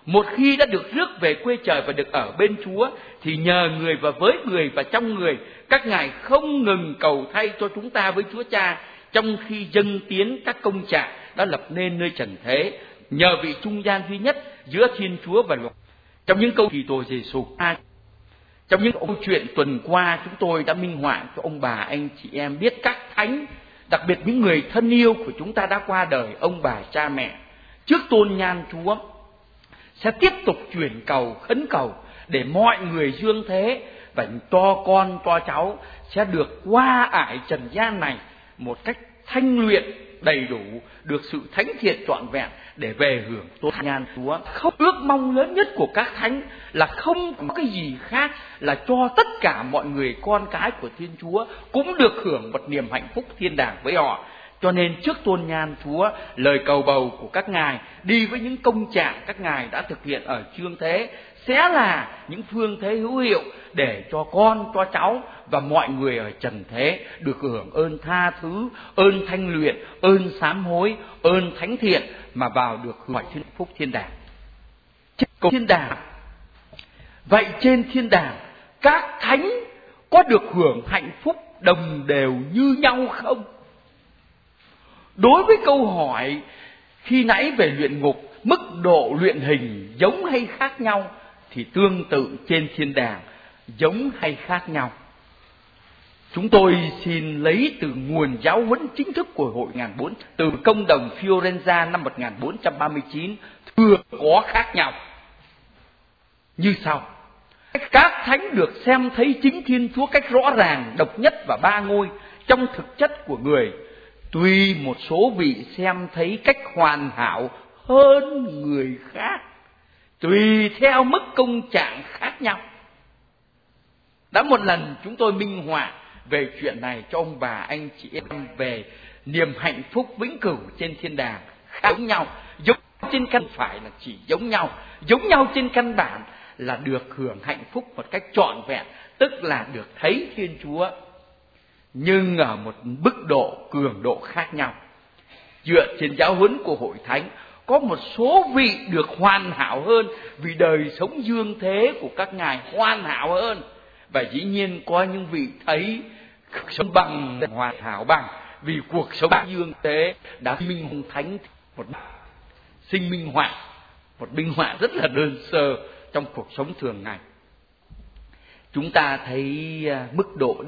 Một khi đã được rước về quê trời và được ở bên Chúa, thì nhờ người và với người và trong người, các ngài không ngừng cầu thay cho chúng ta với Chúa Cha, trong khi dâng tiến các công trạng đã lập nên nơi trần thế, nhờ vị trung gian duy nhất giữa Thiên Chúa và loài. Trong những câu thì tôi Giêsu, trong những câu chuyện tuần qua, chúng tôi đã minh họa cho ông bà anh chị em biết các thánh, đặc biệt những người thân yêu của chúng ta đã qua đời, ông bà cha mẹ, trước tôn nhan Chúa sẽ tiếp tục chuyển cầu, khấn cầu để mọi người dương thế và cho con cho cháu sẽ được qua ải trần gian này một cách thanh luyện đầy đủ, được sự thánh thiện trọn vẹn để về hưởng tôn nhan Chúa. Không, ước mong lớn nhất của các thánh là không có cái gì khác là cho tất cả mọi người con cái của Thiên Chúa cũng được hưởng một niềm hạnh phúc thiên đàng với họ. Cho nên trước tôn nhan Chúa, lời cầu bầu của các ngài đi với những công trạng các ngài đã thực hiện ở chương thế sẽ là những phương thế hữu hiệu để cho con, cho cháu và mọi người ở trần thế được hưởng ơn tha thứ, ơn thanh luyện, ơn sám hối, ơn thánh thiện mà vào được hưởng hạnh phúc thiên đàng. Thiên đàng. Vậy trên thiên đàng, các thánh có được hưởng hạnh phúc đồng đều như nhau không? Đối với câu hỏi khi nãy về luyện ngục, mức độ luyện hình giống hay khác nhau, thì tương tự trên thiên đàng, giống hay khác nhau. Chúng tôi xin lấy từ nguồn giáo huấn chính thức của Hội 1400, từ Công đồng Fiorenza năm 1439, thưa có khác nhau. Như sau: các thánh được xem thấy chính Thiên Chúa cách rõ ràng, độc nhất và ba ngôi trong thực chất của người, tuy một số vị xem thấy cách hoàn hảo hơn người khác, tùy theo mức công trạng khác nhau. Đã một lần chúng tôi minh họa về chuyện này cho ông bà anh chị em về niềm hạnh phúc vĩnh cửu trên thiên đàng khác nhau. Giống trên căn phải là chỉ giống nhau trên căn bản là được hưởng hạnh phúc một cách trọn vẹn, tức là được thấy Thiên Chúa, nhưng ở một mức độ, cường độ khác nhau. Dựa trên giáo huấn của Hội Thánh, có một số vị được hoàn hảo hơn vì đời sống dương thế của các ngài hoàn hảo hơn, và dĩ nhiên có những vị thấy cuộc sống bằng hoàn hảo bằng vì cuộc sống dương thế đã minh thánh một sinh minh họa, một minh họa rất là đơn sơ trong cuộc sống thường ngày. Chúng ta thấy mức độ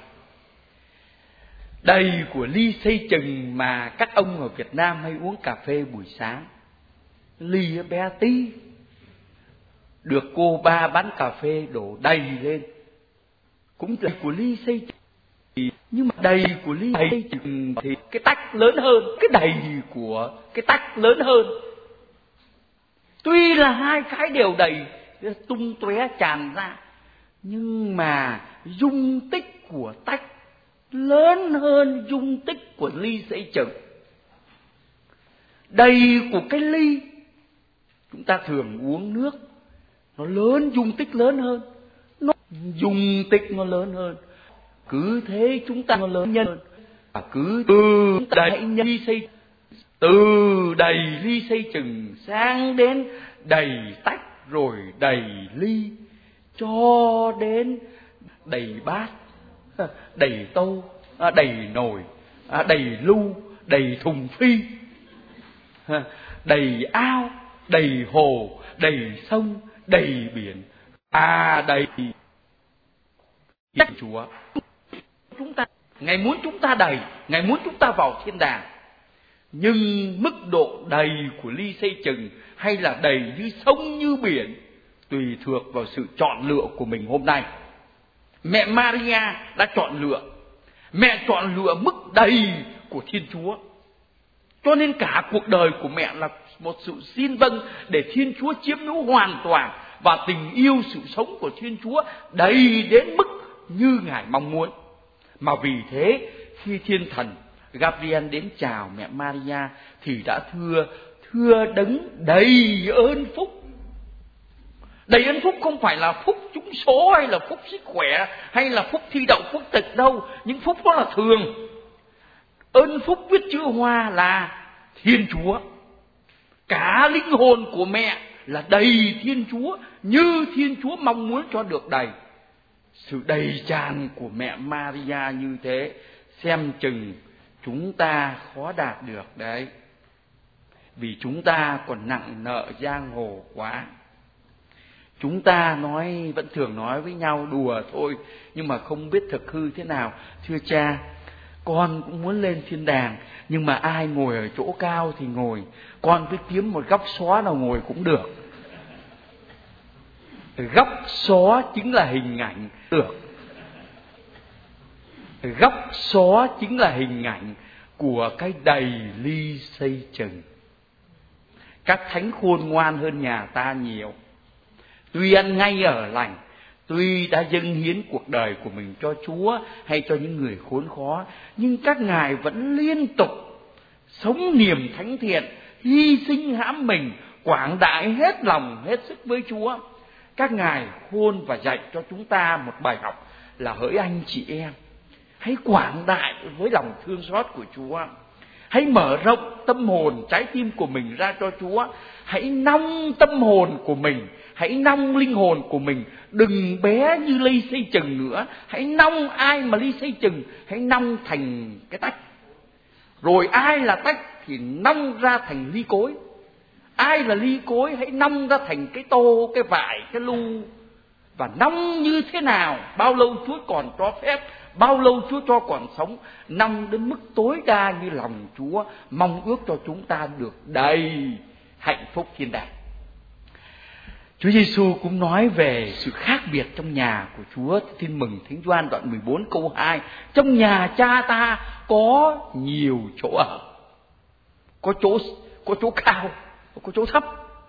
đầy của ly xây chừng mà các ông ở Việt Nam hay uống cà phê buổi sáng. Ly bé tí, được cô ba bán cà phê đổ đầy lên, cũng đầy của ly xây chừng. Nhưng mà đầy của ly xây chừng thì cái tách lớn hơn, cái đầy của cái tách lớn hơn. Tuy là hai cái đều đầy, tung tóe tràn ra, nhưng mà dung tích của tách lớn hơn dung tích của ly xây chừng. Đầy của cái ly, chúng ta thường uống nước, nó lớn, dung tích lớn hơn, dung tích nó lớn hơn. Cứ thế chúng ta nó lớn nhân, và cứ từ đầy ly xây, từ đầy ly xây chừng sang đến đầy tách, rồi đầy ly, cho đến đầy bát, đầy tô, đầy nồi, đầy lu, đầy thùng phi, đầy ao, đầy hồ, đầy sông, đầy biển, đầy Chúa. Chúng ta, Ngài muốn chúng ta đầy, Ngài muốn chúng ta vào thiên đàng. Nhưng mức độ đầy của ly xây chừng hay là đầy như sông như biển tùy thuộc vào sự chọn lựa của mình hôm nay. Mẹ Maria đã chọn lựa, mẹ chọn lựa mức đầy của Thiên Chúa. Cho nên cả cuộc đời của mẹ là một sự xin vâng để Thiên Chúa chiếm hữu hoàn toàn, và tình yêu sự sống của Thiên Chúa đầy đến mức như Ngài mong muốn. Mà vì thế khi Thiên Thần Gabriel đến chào mẹ Maria thì đã thưa đấng đầy ơn phúc. Đầy ơn phúc không phải là phúc trúng số hay là phúc sức khỏe hay là phúc thi đậu quốc tịch đâu. Những phúc đó là thường. Ơn phúc viết chữ hoa là Thiên Chúa. Cả linh hồn của mẹ là đầy Thiên Chúa, như Thiên Chúa mong muốn cho được đầy. Sự đầy tràn của mẹ Maria như thế, xem chừng chúng ta khó đạt được đấy. Vì chúng ta còn nặng nợ giang hồ quá. Chúng ta vẫn thường nói với nhau đùa thôi, nhưng mà không biết thực hư thế nào. Thưa cha, con cũng muốn lên thiên đàng, nhưng mà ai ngồi ở chỗ cao thì ngồi, con cứ kiếm một góc xó nào ngồi cũng được. Góc xó chính là hình ảnh được. Góc xó chính là hình ảnh của cái đầy ly xây chừng. Các thánh khôn ngoan hơn nhà ta nhiều. Tuy ăn ngay ở lành, tuy đã dâng hiến cuộc đời của mình cho Chúa hay cho những người khốn khó, nhưng các ngài vẫn liên tục sống niềm thánh thiện, hy sinh hãm mình, quảng đại hết lòng hết sức với Chúa. Các ngài khôn và dạy cho chúng ta một bài học là: hỡi anh chị em, hãy quảng đại với lòng thương xót của Chúa. Hãy mở rộng tâm hồn, trái tim của mình ra cho Chúa. Hãy nong tâm hồn của mình, hãy nong linh hồn của mình. Đừng bé như ly xây chừng nữa. Hãy nong, ai mà ly xây chừng, hãy nong thành cái tách. Rồi ai là tách thì nong ra thành ly cối. Ai là ly cối, hãy nong ra thành cái tô, cái vải, cái lu. Và nong như thế nào, bao lâu Chúa còn cho phép, bao lâu Chúa cho còn sống, nong đến mức tối đa như lòng Chúa mong ước cho chúng ta được đầy hạnh phúc thiên đàng. Chúa Giêsu cũng nói về sự khác biệt trong nhà của Chúa. Tin mừng Thánh Gioan đoạn 14 câu 2: trong nhà Cha ta có nhiều chỗ ở, có chỗ cao, có chỗ thấp.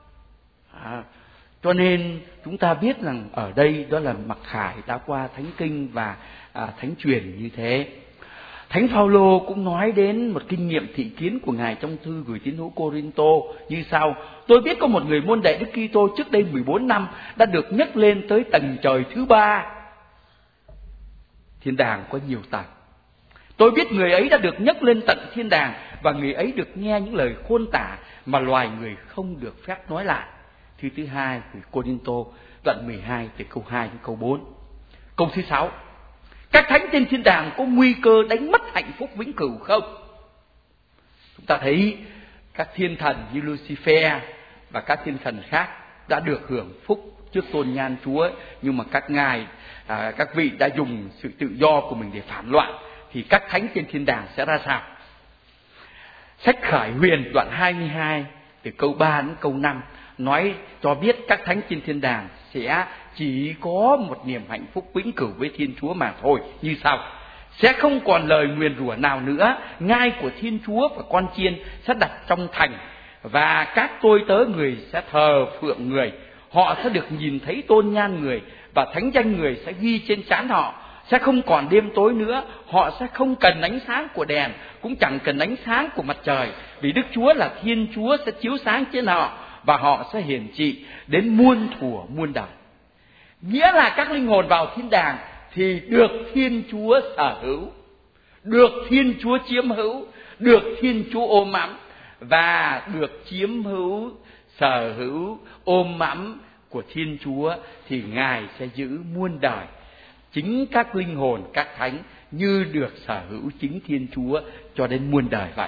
Cho nên chúng ta biết rằng ở đây đó là mặc khải đã qua Thánh Kinh và Thánh Truyền như thế. Thánh Phaolô cũng nói đến một kinh nghiệm thị kiến của ngài trong thư gửi tín hữu Cô-rinh-tô như sau: tôi biết có một người môn đệ Đức Kitô trước đây 14 năm đã được nhấc lên tới tầng trời thứ 3. Thiên đàng có nhiều tầng. Tôi biết người ấy đã được nhấc lên tận thiên đàng, và người ấy được nghe những lời khôn tả mà loài người không được phép nói lại. Thư thứ 2 của Cô-rinh-tô đoạn 12 từ câu 2 đến câu 4. Câu thứ 6: các thánh trên thiên đàng có nguy cơ đánh mất hạnh phúc vĩnh cửu không? Chúng ta thấy các thiên thần như Lucifer và các thiên thần khác đã được hưởng phúc trước tôn nhan Chúa, nhưng mà các vị đã dùng sự tự do của mình để phản loạn, thì các thánh trên thiên đàng sẽ ra sao? Sách Khải Huyền đoạn 22 từ câu 3 đến câu 5 nói cho biết các thánh trên thiên đàng sẽ chỉ có một niềm hạnh phúc vĩnh cửu với Thiên Chúa mà thôi. Như sau: sẽ không còn lời nguyền rủa nào nữa, ngai của Thiên Chúa và con chiên sẽ đặt trong thành, và các tôi tớ người sẽ thờ phượng người. Họ sẽ được nhìn thấy tôn nhan người, và thánh danh người sẽ ghi trên trán họ. Sẽ không còn đêm tối nữa, họ sẽ không cần ánh sáng của đèn, cũng chẳng cần ánh sáng của mặt trời, vì Đức Chúa là Thiên Chúa sẽ chiếu sáng trên họ, và họ sẽ hiển trị đến muôn thuở muôn đời. Nghĩa là các linh hồn vào thiên đàng thì được Thiên Chúa sở hữu, được Thiên Chúa chiếm hữu, được Thiên Chúa ôm ẵm, và được chiếm hữu, sở hữu, ôm ẵm của Thiên Chúa thì Ngài sẽ giữ muôn đời. Chính các linh hồn, các thánh như được sở hữu chính Thiên Chúa cho đến muôn đời vậy.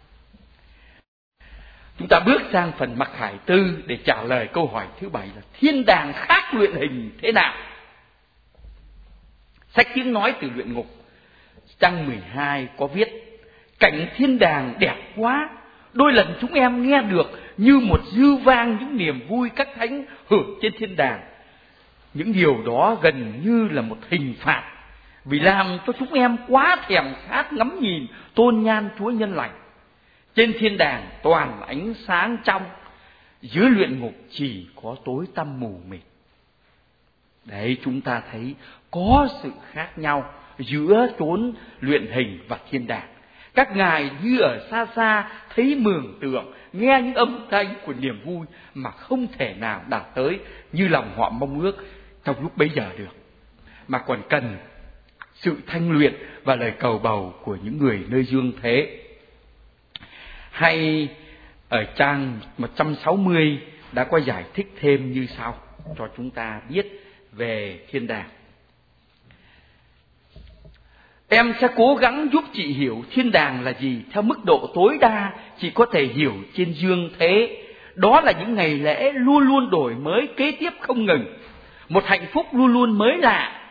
Chúng ta bước sang phần mặc khải tư để trả lời câu hỏi thứ 7 là thiên đàng khác luyện hình thế nào? Sách Tiếng Nói từ Luyện Ngục trang 12 có viết: cảnh thiên đàng đẹp quá, đôi lần chúng em nghe được như một dư vang những niềm vui các thánh hưởng trên thiên đàng. Những điều đó gần như là một hình phạt, vì làm cho chúng em quá thèm khát ngắm nhìn tôn nhan Chúa nhân lành. Trên thiên đàng toàn ánh sáng trong, dưới luyện ngục chỉ có tối tăm mù mịt. Đấy, chúng ta thấy có sự khác nhau giữa chốn luyện hình và thiên đàng. Các ngài như ở xa xa thấy mường tượng, nghe những âm thanh của niềm vui mà không thể nào đạt tới như lòng họ mong ước trong lúc bấy giờ được, mà còn cần sự thanh luyện và lời cầu bầu của những người nơi dương thế. Hay ở trang 160 đã có giải thích thêm như sau cho chúng ta biết về thiên đàng. Em sẽ cố gắng giúp chị hiểu thiên đàng là gì theo mức độ tối đa chị có thể hiểu trên dương thế. Đó là những ngày lễ luôn luôn đổi mới kế tiếp không ngừng, một hạnh phúc luôn luôn mới lạ.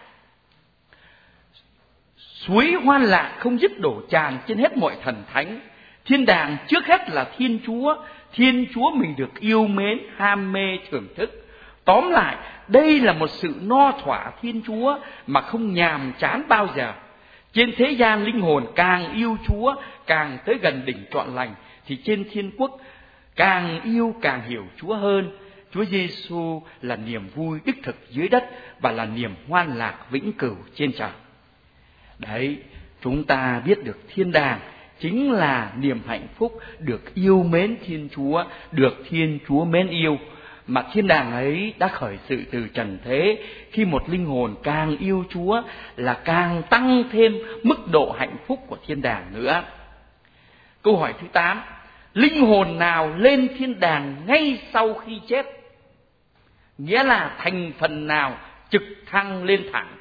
Suối hoan lạc không dứt đổ tràn trên hết mọi thần thánh. Thiên đàng trước hết là Thiên Chúa mình được yêu mến, ham mê, thưởng thức. Tóm lại, đây là một sự no thỏa Thiên Chúa mà không nhàm chán bao giờ. Trên thế gian linh hồn càng yêu Chúa, càng tới gần đỉnh trọn lành, thì trên thiên quốc càng yêu càng hiểu Chúa hơn. Chúa Giêsu là niềm vui đích thực dưới đất và là niềm hoan lạc vĩnh cửu trên trời. Đấy, chúng ta biết được thiên đàng chính là niềm hạnh phúc được yêu mến Thiên Chúa, được Thiên Chúa mến yêu. Mà thiên đàng ấy đã khởi sự từ trần thế, khi một linh hồn càng yêu Chúa là càng tăng thêm mức độ hạnh phúc của thiên đàng nữa. Câu hỏi thứ 8, linh hồn nào lên thiên đàng ngay sau khi chết? Nghĩa là thành phần nào trực thăng lên thẳng?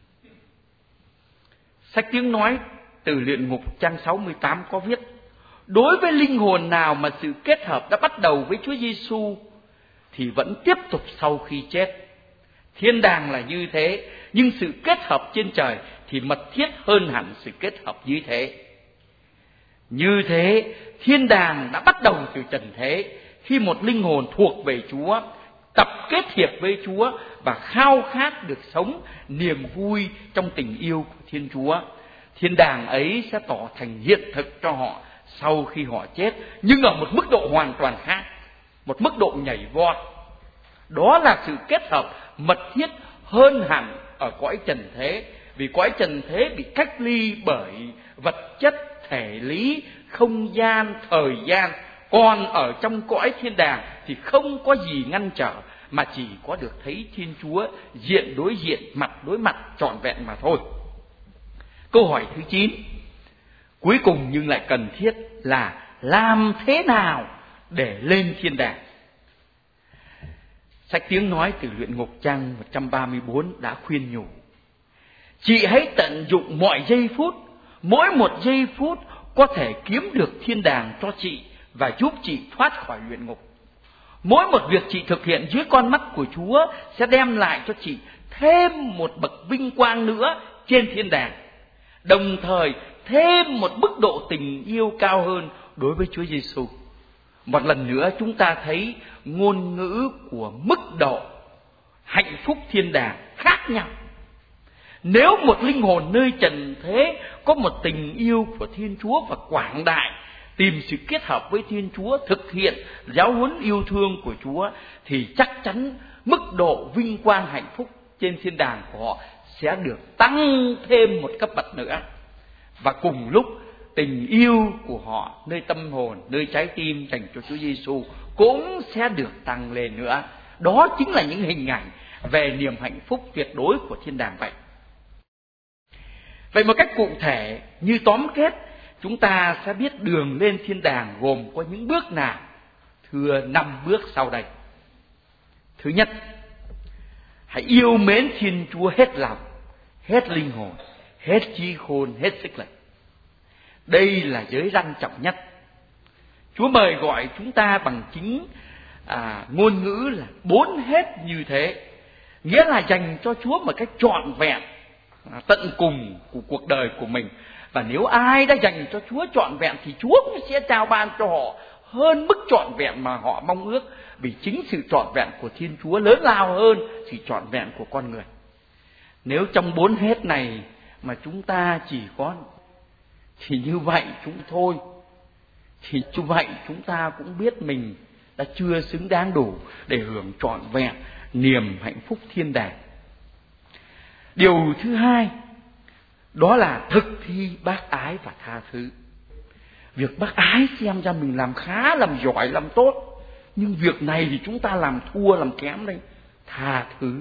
Sách Tiếng Nói từ Luyện Ngục trang 68 có viết: đối với linh hồn nào mà sự kết hợp đã bắt đầu với Chúa Giêsu thì vẫn tiếp tục sau khi chết. Thiên đàng là như thế, nhưng sự kết hợp trên trời thì mật thiết hơn hẳn sự kết hợp dưới thế. Như thế, thiên đàng đã bắt đầu từ trần thế, khi một linh hồn thuộc về Chúa, tập kết hiệp với Chúa và khao khát được sống niềm vui trong tình yêu của Thiên Chúa. Thiên đàng ấy sẽ tỏ thành hiện thực cho họ sau khi họ chết, nhưng ở một mức độ hoàn toàn khác, một mức độ nhảy vọt. Đó là sự kết hợp mật thiết hơn hẳn ở cõi trần thế, vì cõi trần thế bị cách ly bởi vật chất, thể lý, không gian, thời gian. Còn ở trong cõi thiên đàng thì không có gì ngăn trở, mà chỉ có được thấy Thiên Chúa diện đối diện, mặt đối mặt trọn vẹn mà thôi. Câu hỏi thứ 9, cuối cùng nhưng lại cần thiết là làm thế nào để lên thiên đàng? Sách Tiếng Nói từ Luyện Ngục trang 134 đã khuyên nhủ: chị hãy tận dụng mọi giây phút, mỗi một giây phút có thể kiếm được thiên đàng cho chị và giúp chị thoát khỏi luyện ngục. Mỗi một việc chị thực hiện dưới con mắt của Chúa sẽ đem lại cho chị thêm một bậc vinh quang nữa trên thiên đàng, đồng thời thêm một mức độ tình yêu cao hơn đối với Chúa Giêsu. Một lần nữa chúng ta thấy ngôn ngữ của mức độ hạnh phúc thiên đàng khác nhau. Nếu một linh hồn nơi trần thế có một tình yêu của Thiên Chúa và quảng đại, tìm sự kết hợp với Thiên Chúa, thực hiện giáo huấn yêu thương của Chúa, thì chắc chắn mức độ vinh quang hạnh phúc trên thiên đàng của họ sẽ được tăng thêm một cấp bậc nữa. Và cùng lúc tình yêu của họ nơi tâm hồn, nơi trái tim dành cho Chúa Giêsu cũng sẽ được tăng lên nữa. Đó chính là những hình ảnh về niềm hạnh phúc tuyệt đối của thiên đàng vậy. Vậy một cách cụ thể, như tóm kết, chúng ta sẽ biết đường lên thiên đàng gồm có những bước nào? Thưa 5 bước sau đây. Thứ nhất, hãy yêu mến Thiên Chúa hết lòng, hết linh hồn, hết trí khôn, hết sức lực. Đây là giới răn trọng nhất. Chúa mời gọi chúng ta bằng chính ngôn ngữ là 4 hết như thế. Nghĩa là dành cho Chúa một cách trọn vẹn, tận cùng của cuộc đời của mình. Và nếu ai đã dành cho Chúa trọn vẹn thì Chúa cũng sẽ trao ban cho họ hơn mức trọn vẹn mà họ mong ước. Vì chính sự trọn vẹn của Thiên Chúa lớn lao hơn sự trọn vẹn của con người. Nếu trong 4 hết này mà chúng ta chỉ có thì như vậy thôi, thì như vậy chúng ta cũng biết mình đã chưa xứng đáng đủ để hưởng trọn vẹn niềm hạnh phúc thiên đàng. Điều thứ hai, đó là thực thi bác ái và tha thứ. Việc bác ái xem ra mình làm khá, làm giỏi, làm tốt, nhưng việc này thì chúng ta làm thua, làm kém đây. Tha thứ.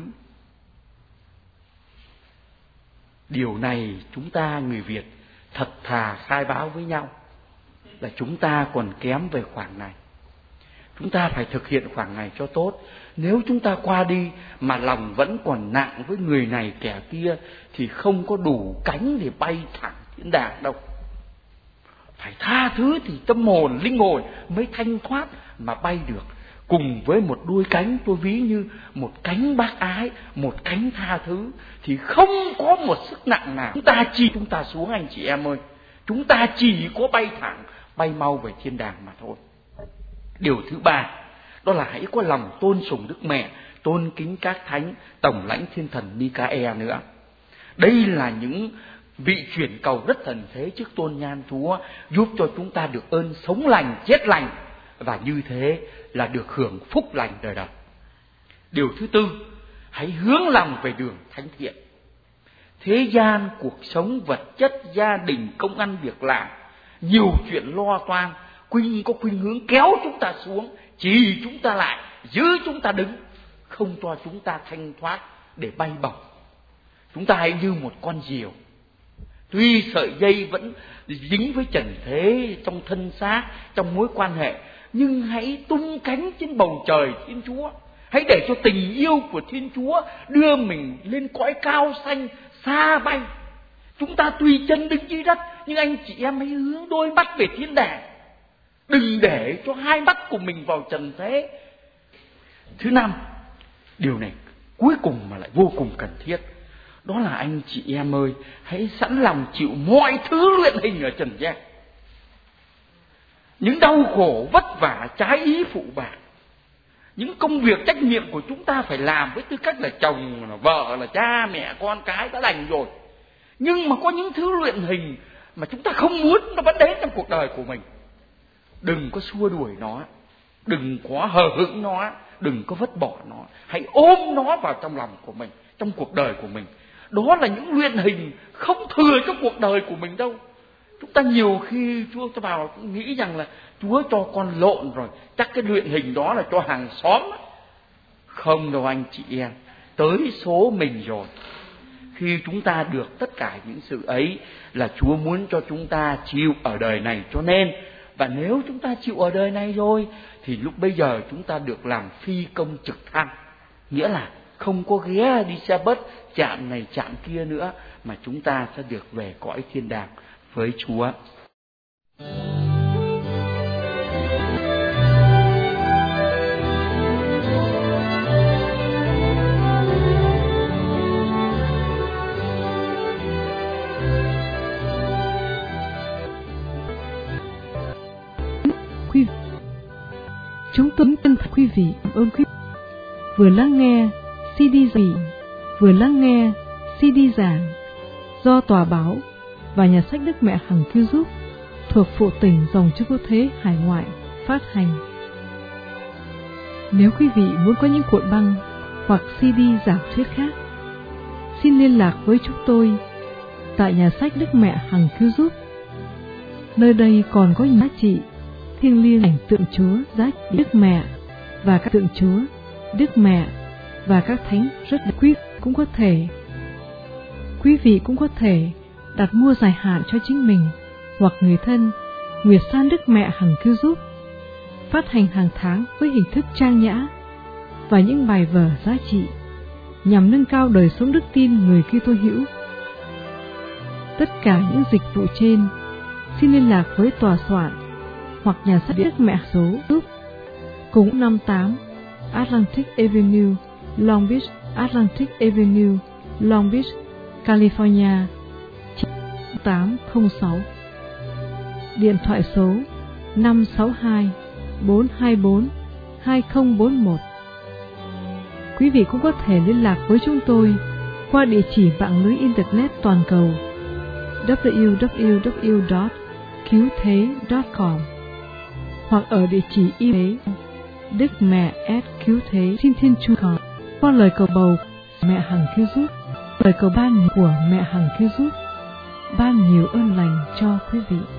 Điều này chúng ta người Việt thật thà khai báo với nhau là chúng ta còn kém về khoản này. Chúng ta phải thực hiện khoảng này cho tốt. Nếu chúng ta qua đi mà lòng vẫn còn nặng với người này kẻ kia thì không có đủ cánh để bay thẳng thiên đàng đâu. Phải tha thứ thì tâm hồn, linh hồn mới thanh thoát mà bay được. Cùng với một đuôi cánh, tôi ví như một cánh bác ái, một cánh tha thứ, thì không có một sức nặng nào chúng ta xuống anh chị em ơi. Chúng ta chỉ có bay thẳng, bay mau về thiên đàng mà thôi. Điều thứ ba, đó là hãy có lòng tôn sùng Đức Mẹ, tôn kính các thánh, tổng lãnh thiên thần Michael nữa. Đây là những vị chuyển cầu rất thần thế trước tôn nhan Chúa, giúp cho chúng ta được ơn sống lành, chết lành, và như thế là được hưởng phúc lành đời đời. Điều thứ tư, hãy hướng lòng về đường thánh thiện. Thế gian, cuộc sống vật chất, gia đình, công ăn việc làm, nhiều chuyện lo toan, có khuynh hướng kéo chúng ta xuống, chỉ chúng ta lại, giữ chúng ta đứng, không cho chúng ta thanh thoát để bay bổng. Chúng ta hãy như một con diều, tuy sợi dây vẫn dính với trần thế, trong thân xác, trong mối quan hệ, nhưng hãy tung cánh trên bầu trời Thiên Chúa. Hãy để cho tình yêu của Thiên Chúa đưa mình lên cõi cao xanh, xa bay. Chúng ta tùy chân đứng dưới đất, nhưng anh chị em hãy hướng đôi mắt về thiên đàng. Đừng để cho hai mắt của mình vào trần thế. Thứ năm, điều này cuối cùng mà lại vô cùng cần thiết, đó là anh chị em ơi, hãy sẵn lòng chịu mọi thứ luyện hình ở trần gian. Những đau khổ, vất vả, trái ý phụ bạc, những công việc trách nhiệm của chúng ta phải làm với tư cách là chồng, là vợ, là cha, mẹ, con cái đã đành rồi. Nhưng mà có những thứ luyện hình mà chúng ta không muốn nó vẫn đến trong cuộc đời của mình. Đừng có xua đuổi nó, đừng có hờ hững nó, đừng có vứt bỏ nó. Hãy ôm nó vào trong lòng của mình, trong cuộc đời của mình. Đó là những luyện hình không thừa cho cuộc đời của mình đâu. Chúng ta nhiều khi Chúa cho vào cũng nghĩ rằng là Chúa cho con lộn rồi, chắc cái luyện hình đó là cho hàng xóm. Không đâu anh chị em, tới số mình rồi. Khi chúng ta được tất cả những sự ấy là Chúa muốn cho chúng ta chịu ở đời này cho nên. Và nếu chúng ta chịu ở đời này rồi thì lúc bây giờ chúng ta được làm phi công trực thăng. Nghĩa là không có ghé đi xe bus chạm này chạm kia nữa, mà chúng ta sẽ được về cõi thiên đàng với Chúa. Chúng tôi chân thật quý vị, ơn quý vị vừa lắng nghe CD giảng, vừa lắng nghe CD giảng do Tòa báo và Nhà sách Đức Mẹ Hằng Cứu Giúp thuộc phụ tỉnh Dòng Chúa Cứu Thế Hải Ngoại phát hành. Nếu quý vị muốn có những cuộn băng hoặc CD giảng thuyết khác, xin liên lạc với chúng tôi tại Nhà sách Đức Mẹ Hằng Cứu Giúp. Nơi đây còn có giá trị thiêng liêng ảnh tượng Chúa, giá trị Đức Mẹ và các tượng Chúa, Đức Mẹ và các thánh rất đặc quý. Quý vị cũng có thể đặt mua dài hạn cho chính mình hoặc người thân Nguyệt San Đức Mẹ Hằng Cứu Giúp, phát hành hàng tháng với hình thức trang nhã và những bài vở giá trị nhằm nâng cao đời sống đức tin người Kitô hữu. Tất cả những dịch vụ trên xin liên lạc với tòa soạn hoặc Nhà sách Đức Mẹ số giúp cùng 58 Atlantic Avenue, Long Beach, Atlantic Avenue, Long Beach, California 9806. Điện thoại số 562 424 2041. Quý vị cũng có thể liên lạc với chúng tôi qua địa chỉ mạng lưới internet toàn cầu www.cứu-thế.com hoặc ở địa chỉ email đức-mẹ@cứu-thế xin Thiên Chúa qua lời cầu bầu Mẹ Hằng Cứu Giúp, lời cầu ban của Mẹ Hằng Cứu Giúp ban nhiều ơn lành cho quý vị.